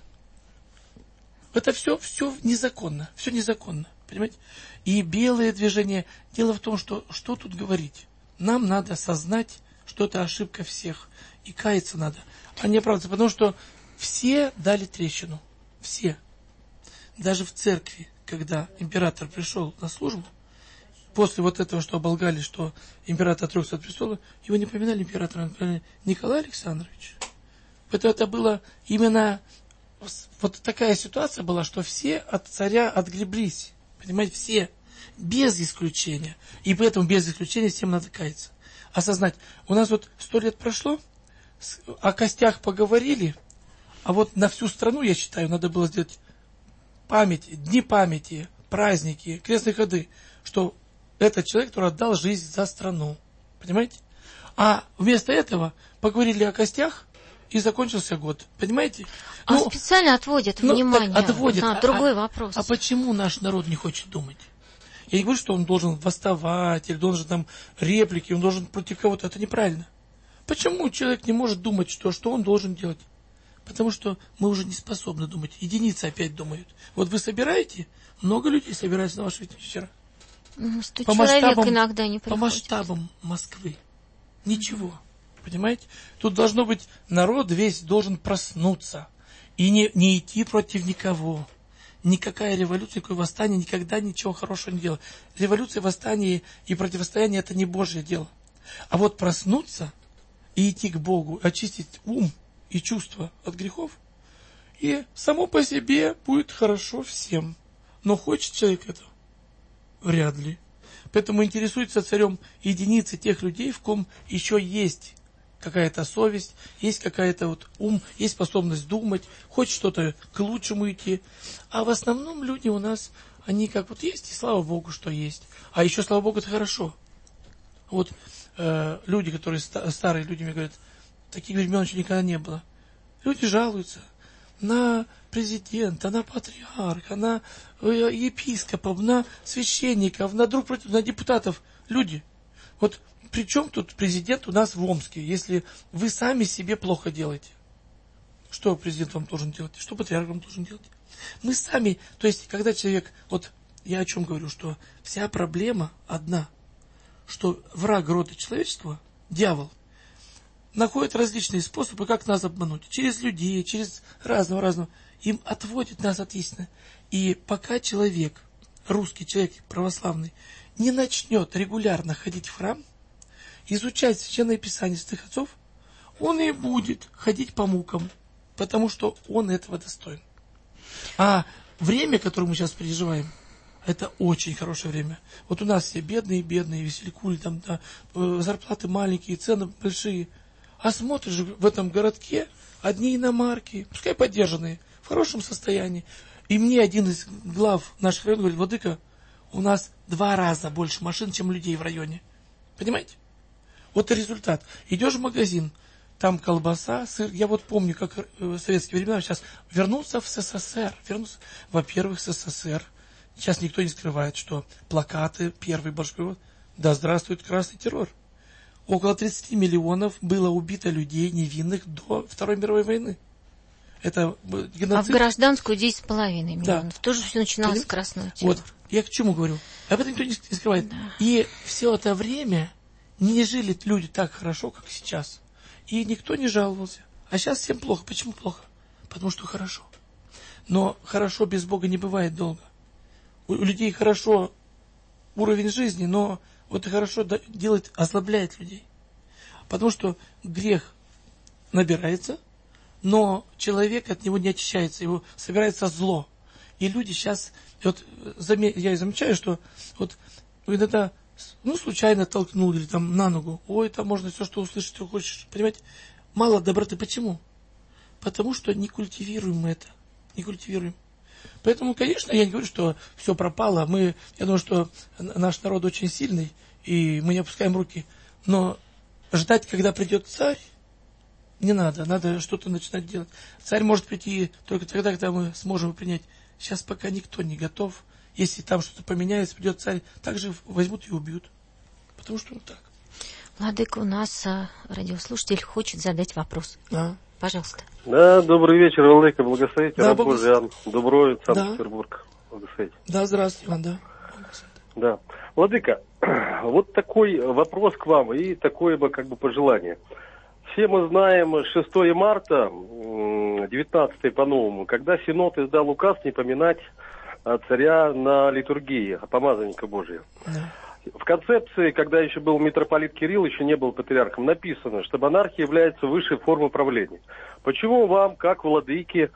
Это все, все незаконно. Все незаконно. Понимаете? И белое движение. Дело в том, что что тут говорить? Нам надо осознать, что это ошибка всех. И каяться надо. А не оправдываться, потому что все дали трещину. Все. Даже в церкви, когда император пришел на службу, после вот этого, что оболгали, что император отрекся от престола, его не поминали императором, поминали Николай Александрович. Это, это было именно вот такая ситуация была, что все от царя отгреблись. Понимаете, все. Без исключения. И поэтому без исключения всем надо каяться. Осознать. У нас вот сто лет прошло, о костях поговорили, а вот на всю страну, я считаю, надо было сделать память, дни памяти, праздники, крестные ходы, что этот человек, который отдал жизнь за страну. Понимаете? А вместо этого поговорили о костях, и закончился год. Понимаете? А ну, специально отводят ну, внимание отводят. на а, другой а, вопрос. А почему наш народ не хочет думать? Я не говорю, что он должен восставать, или должен там реплики, он должен против кого-то. Это неправильно. Почему человек не может думать, что, что он должен делать? Потому что мы уже не способны думать. Единицы опять думают. Вот вы собираете, много людей собираются на ваши вечера. Ну, сто по человек масштабам, иногда не приходит. По масштабам Москвы. Ничего. Понимаете? Тут должно быть, народ весь должен проснуться. И не, не идти против никого. Никакая революция, никакое восстание никогда ничего хорошего не делает. Революция, восстание и противостояние – это не Божье дело. А вот проснуться и идти к Богу, очистить ум и чувства от грехов, и само по себе будет хорошо всем. Но хочет человек этого? Вряд ли. Поэтому интересуется царем единицы тех людей, в ком еще есть какая-то совесть, есть какая-то вот ум, есть способность думать, хочет что-то к лучшему идти. А в основном люди у нас, они как вот есть, и слава Богу, что есть. А еще, слава Богу, это хорошо. Вот э, люди, которые ста- старые люди мне говорят, таких времен еще никогда не было. Люди жалуются на президента, на патриарха, на э, епископов, на священников, на друг против, на депутатов. Люди, вот при чем тут президент у нас в Омске, если вы сами себе плохо делаете? Что президент вам должен делать? Что патриарх вам должен делать? Мы сами, то есть, когда человек, вот я о чем говорю, что вся проблема одна, что враг рода человеческого, дьявол, находит различные способы, как нас обмануть. Через людей, через разного-разного. Им отводит нас от истины. И пока человек, русский человек православный, не начнет регулярно ходить в храм, изучать Священное Писание святых отцов, он и будет ходить по мукам, потому что он этого достоин. А время, которое мы сейчас переживаем, это очень хорошее время. Вот у нас все бедные, бедные, веселикули, там, да, зарплаты маленькие, цены большие. А смотришь, в этом городке одни иномарки, пускай поддержанные, в хорошем состоянии. И мне один из глав наших районов говорит: владыка, у нас два раза больше машин, чем людей в районе. Понимаете? Вот и результат. Идешь в магазин, там колбаса, сыр. Я вот помню, как в советские времена, сейчас вернулся в СССР. Вернулся. Во-первых, СССР. Сейчас никто не скрывает, что плакаты, первый большой, да здравствует красный террор. Около тридцати миллионов было убито людей невинных до Второй мировой войны. это геноцид. А в гражданскую десять с половиной миллионов. Да. Тоже все начиналось Поним? с Красного Террора. Вот, я к чему говорю? Об этом никто не скрывает. Да. И все это время не жили люди так хорошо, как сейчас. И никто не жаловался. А сейчас всем плохо. Почему плохо? Потому что хорошо. Но хорошо без Бога не бывает долго. У людей хорошо уровень жизни, но вот хорошо делает, ослабляет людей. Потому что грех набирается, но человек от него не очищается, его собирается зло. И люди сейчас, вот я замечаю, что вот иногда, ну, случайно толкнул или там на ногу, ой, там можно все, что услышать, что хочешь, понимаете, мало доброты. Почему? Потому что не культивируем мы это, не культивируем. Поэтому, конечно, я не говорю, что все пропало. Мы, я думаю, что наш народ очень сильный, и мы не опускаем руки. Но ждать, когда придет царь, не надо. Надо что-то начинать делать. Царь может прийти только тогда, когда мы сможем его принять. Сейчас пока никто не готов. Если там что-то поменяется, придет царь, также возьмут и убьют. Потому что ну так. Владыка, у нас а, радиослушатель хочет задать вопрос. А. Пожалуйста. Да, добрый вечер, Владыка, благословите, да, раб Божий, Иоанн Дубровец, Санкт-Петербург, да. Благословите. Да, здравствуйте, Иван, да. Да. Владыка, вот такой вопрос к вам и такое бы как бы пожелание. Все мы знаем шестое марта, девятнадцатое по-новому, когда Синод издал указ не поминать царя на литургии, помазанника Божия. Да. В концепции, когда еще был митрополит Кирилл, еще не был патриархом, написано, что монархия является высшей формой правления. Почему вам, как владыке,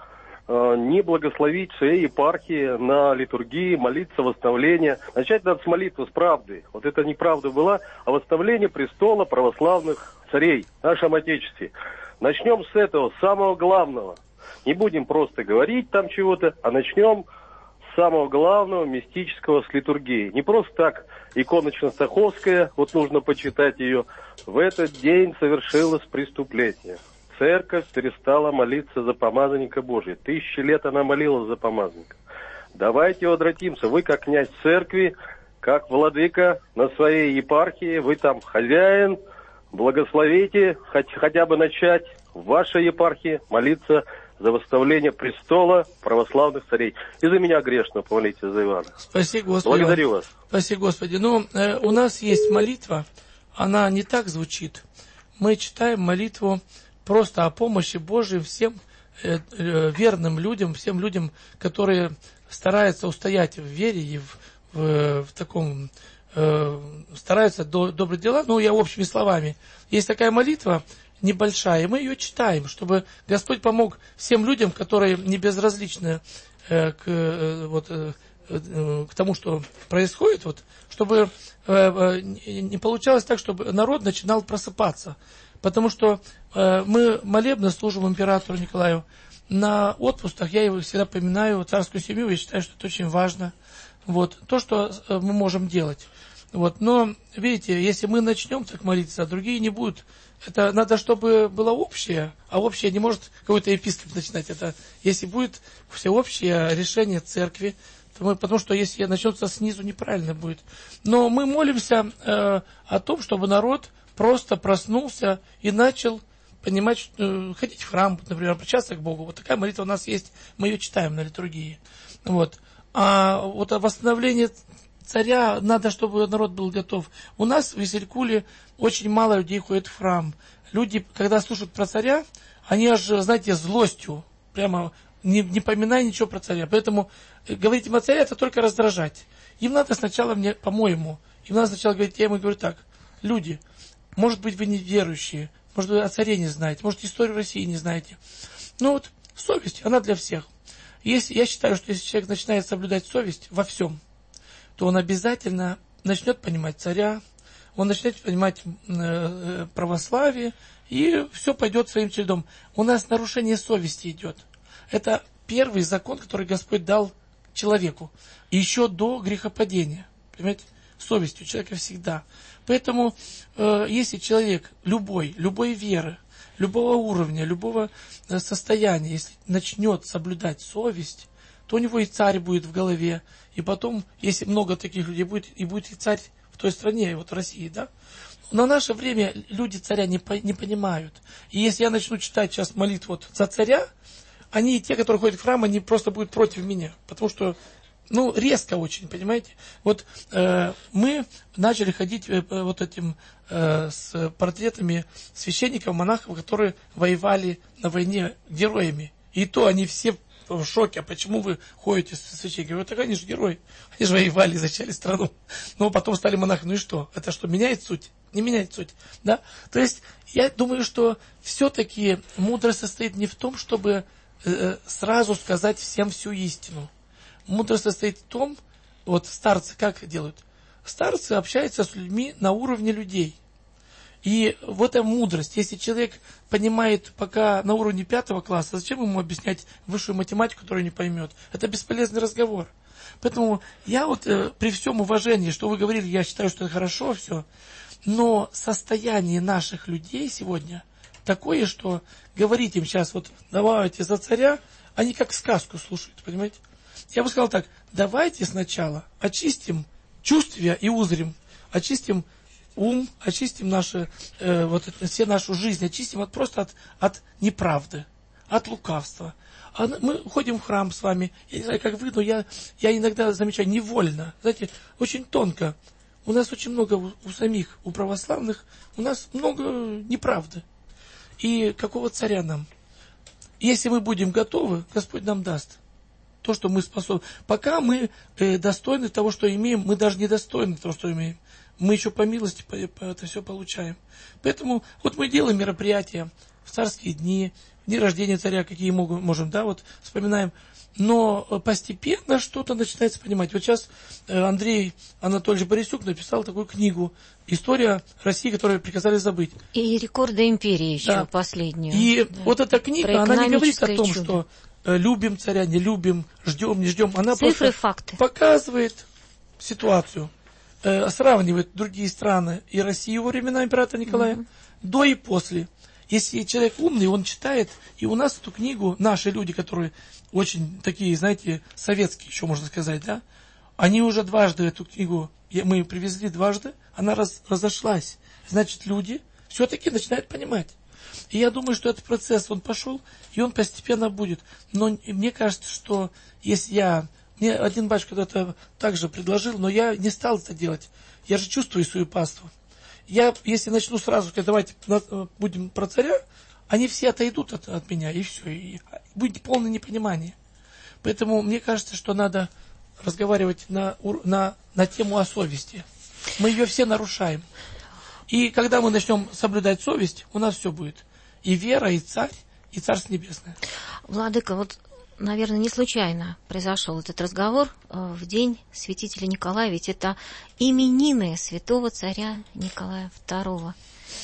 не благословить своей епархии на литургии, молиться восстановление? Начать надо с молитвы, с правды. Вот это не правда была, а восстановление престола православных царей в нашем Отечестве. Начнем с этого, самого главного. Не будем просто говорить там чего-то, а начнем с самого главного, мистического, с литургии. Не просто так икона Ченстаховская, вот нужно почитать ее. В этот день совершилось преступление. Церковь перестала молиться за помазанника Божия. Тысячи лет она молилась за помазанника. Давайте возвратимся. Вы как князь церкви, как владыка на своей епархии, вы там хозяин, благословите, хоть, хотя бы начать в вашей епархии молиться за восстановление престола православных царей. И за меня грешно помолитесь за Ивана. Спасибо, Господи. Благодарю вас. Спасибо, Господи. Ну, э, у нас есть молитва, она не так звучит. Мы читаем молитву просто о помощи Божией всем э, э, верным людям, всем людям, которые стараются устоять в вере и в, в, в таком, э, стараются до, добрые дела. Ну, я общими словами. Есть такая молитва небольшая, и мы ее читаем, чтобы Господь помог всем людям, которые не безразличны э, к, э, вот, э, э, к тому, что происходит, вот, чтобы э, э, не получалось так, чтобы народ начинал просыпаться. Потому что э, мы молебно служим императору Николаю. На отпусках я его всегда поминаю, царскую семью, я считаю, что это очень важно. Вот, то, что э, мы можем делать. Вот, но, видите, если мы начнем так молиться, а другие не будут, это надо, чтобы было общее, а общее не может какой-то епископ начинать. Это если будет всеобщее решение церкви, то мы, потому что если начнется снизу, неправильно будет. Но мы молимся э, о том, чтобы народ просто проснулся и начал понимать, что, э, ходить в храм, например, обращаться к Богу. Вот такая молитва у нас есть, мы ее читаем на литургии. Вот. А вот о восстановлении царя надо, чтобы народ был готов. У нас в Висселькуле очень мало людей ходит в храм. Люди, когда слушают про царя, они аж, знаете, злостью, прямо не, не поминая ничего про царя. Поэтому говорить им о царе, это только раздражать. Им надо сначала, мне, по-моему, им надо сначала говорить, я ему говорю так, люди, может быть, вы не верующие, может, вы о царе не знаете, может, историю России не знаете. Но вот совесть, она для всех. Если, я считаю, что если человек начинает соблюдать совесть во всем, то он обязательно начнет понимать царя, он начнет понимать э, православие, и все пойдет своим чередом. У нас нарушение совести идет. Это первый закон, который Господь дал человеку, еще до грехопадения. Понимаете? Совесть у человека всегда. Поэтому, э, если человек любой, любой веры, любого уровня, любого э, состояния, если начнет соблюдать совесть, то у него и царь будет в голове, и потом, если много таких людей будет, и будет и царь в той стране, вот в России, да? На наше время люди царя не, по, не понимают. И если я начну читать сейчас молитву вот за царя, они, те, которые ходят в храм, они просто будут против меня. Потому что, ну, резко очень, понимаете? Вот э, мы начали ходить э, вот этим э, с портретами священников, монахов, которые воевали на войне героями. И то они все в шоке. А почему вы ходите со священниками? Вот так они же герои. Они же воевали, защищали страну. Но потом стали монахами. Ну и что? Это что, меняет суть? Не меняет суть. Да? То есть, я думаю, что все-таки мудрость состоит не в том, чтобы э, сразу сказать всем всю истину. Мудрость состоит в том, вот старцы как делают? Старцы общаются с людьми на уровне людей. И вот эта мудрость. Если человек понимает пока на уровне пятого класса, зачем ему объяснять высшую математику, которую не поймет? Это бесполезный разговор. Поэтому я вот э, при всем уважении, что вы говорили, я считаю, что это хорошо все, но состояние наших людей сегодня такое, что говорить им сейчас, вот давайте за царя, они как сказку слушают, понимаете? Я бы сказал так, давайте сначала очистим чувствия и узрим, очистим ум, очистим наши, э, вот это, все нашу жизнь, очистим от, просто от, от неправды, от лукавства. А мы ходим в храм с вами, я не знаю, как вы, но я, я иногда замечаю, невольно, знаете, очень тонко. У нас очень много у, у самих, у православных, у нас много неправды. И какого царя нам? Если мы будем готовы, Господь нам даст то, что мы способны. Пока мы э, достойны того, что имеем, мы даже не достойны того, что имеем. Мы еще по милости по, по это все получаем. Поэтому вот мы делаем мероприятия в царские дни, в дни рождения царя, какие могут, можем, да, вот вспоминаем. Но постепенно что-то начинается понимать. Вот сейчас Андрей Анатольевич Борисюк написал такую книгу «История России, которую приказали забыть». И «Рекорды империи» еще да. последнюю. И да. вот эта книга, она не говорит о том, чудо. что э, любим царя, не любим, ждем, не ждем. Она Цифры, просто факты. показывает ситуацию, э, сравнивает другие страны и Россию во времена императора Николая, mm-hmm. до и после. Если человек умный, он читает, и у нас эту книгу, наши люди, которые очень такие, знаете, советские, еще можно сказать, да, они уже дважды эту книгу, мы привезли дважды, она раз, разошлась. Значит, люди все-таки начинают понимать. И я думаю, что этот процесс, он пошел, и он постепенно будет. Но мне кажется, что если я... Мне один батюшка когда-то также предложил, но я не стал это делать. Я же чувствую свою паству. Я, если начну сразу сказать, давайте будем про царя, они все отойдут от, от меня, и все. И будет полное непонимание. Поэтому мне кажется, что надо разговаривать на, на, на тему о совести. Мы ее все нарушаем. И когда мы начнем соблюдать совесть, у нас все будет. И вера, и царь, и Царство Небесное. Владыка, вот, наверное, не случайно произошел этот разговор в день святителя Николая, ведь это именины святого царя Николая второго.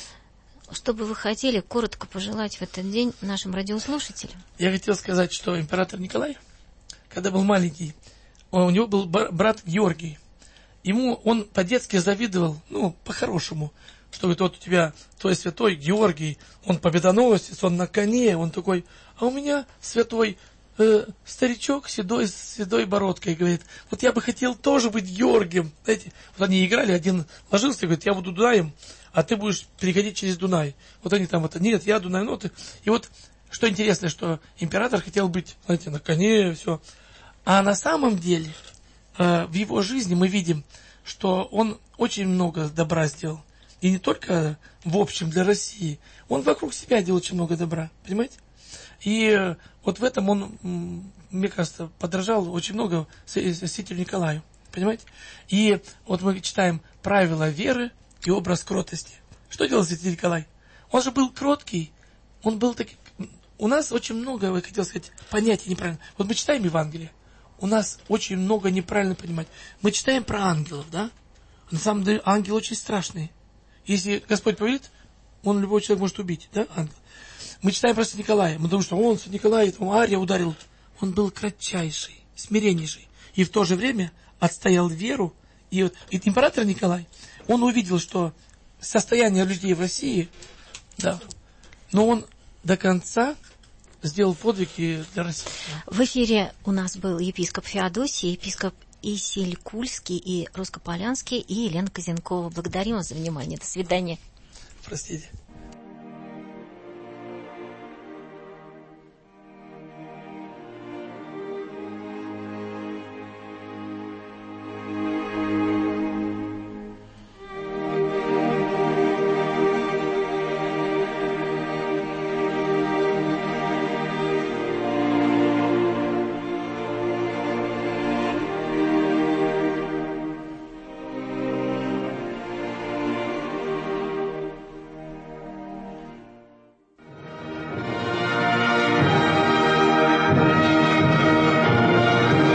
Что бы вы хотели коротко пожелать в этот день нашим радиослушателям? Я хотел сказать, что император Николай, когда был маленький, у него был брат Георгий. Ему он по-детски завидовал, ну, по-хорошему, что говорит, вот у тебя твой святой Георгий, он победоносец, он на коне, он такой, а у меня святой э, старичок седой, с седой бородкой, говорит, вот я бы хотел тоже быть Георгием. Знаете, вот они играли, один ложился и говорит, я буду Дунаем, а ты будешь переходить через Дунай. Вот они там, это, нет, я Дунай, ну ты. И вот, что интересно, что император хотел быть, знаете, на коне, все. А на самом деле, э, в его жизни мы видим, что он очень много добра сделал. И не только в общем для России. Он вокруг себя делал очень много добра, понимаете? И э, вот в этом он, мне кажется, подражал очень много святителю Николаю, понимаете? И вот мы читаем правила веры и образ кротости. Что делал святитель Николай? Он же был кроткий, он был таким... У нас очень много, я хотел сказать, понятий неправильно. Вот мы читаем Евангелие, у нас очень много неправильно понимать. Мы читаем про ангелов, да? На самом деле ангелы очень страшные. Если Господь повелит, он любой человек может убить, да, ангел. Мы читаем про святителя Николая, мы думаем, что он, святитель Николай, там Ария ударил. Он был кратчайший, смиреннейший. И в то же время отстоял веру. И вот и император Николай, он увидел, что состояние людей в России, да, но он до конца сделал подвиги для России. В эфире у нас был епископ Феодосий, епископ Исилькульский и Русско-Полянский и Елена Козенкова. Благодарим вас за внимание. До свидания. Простите.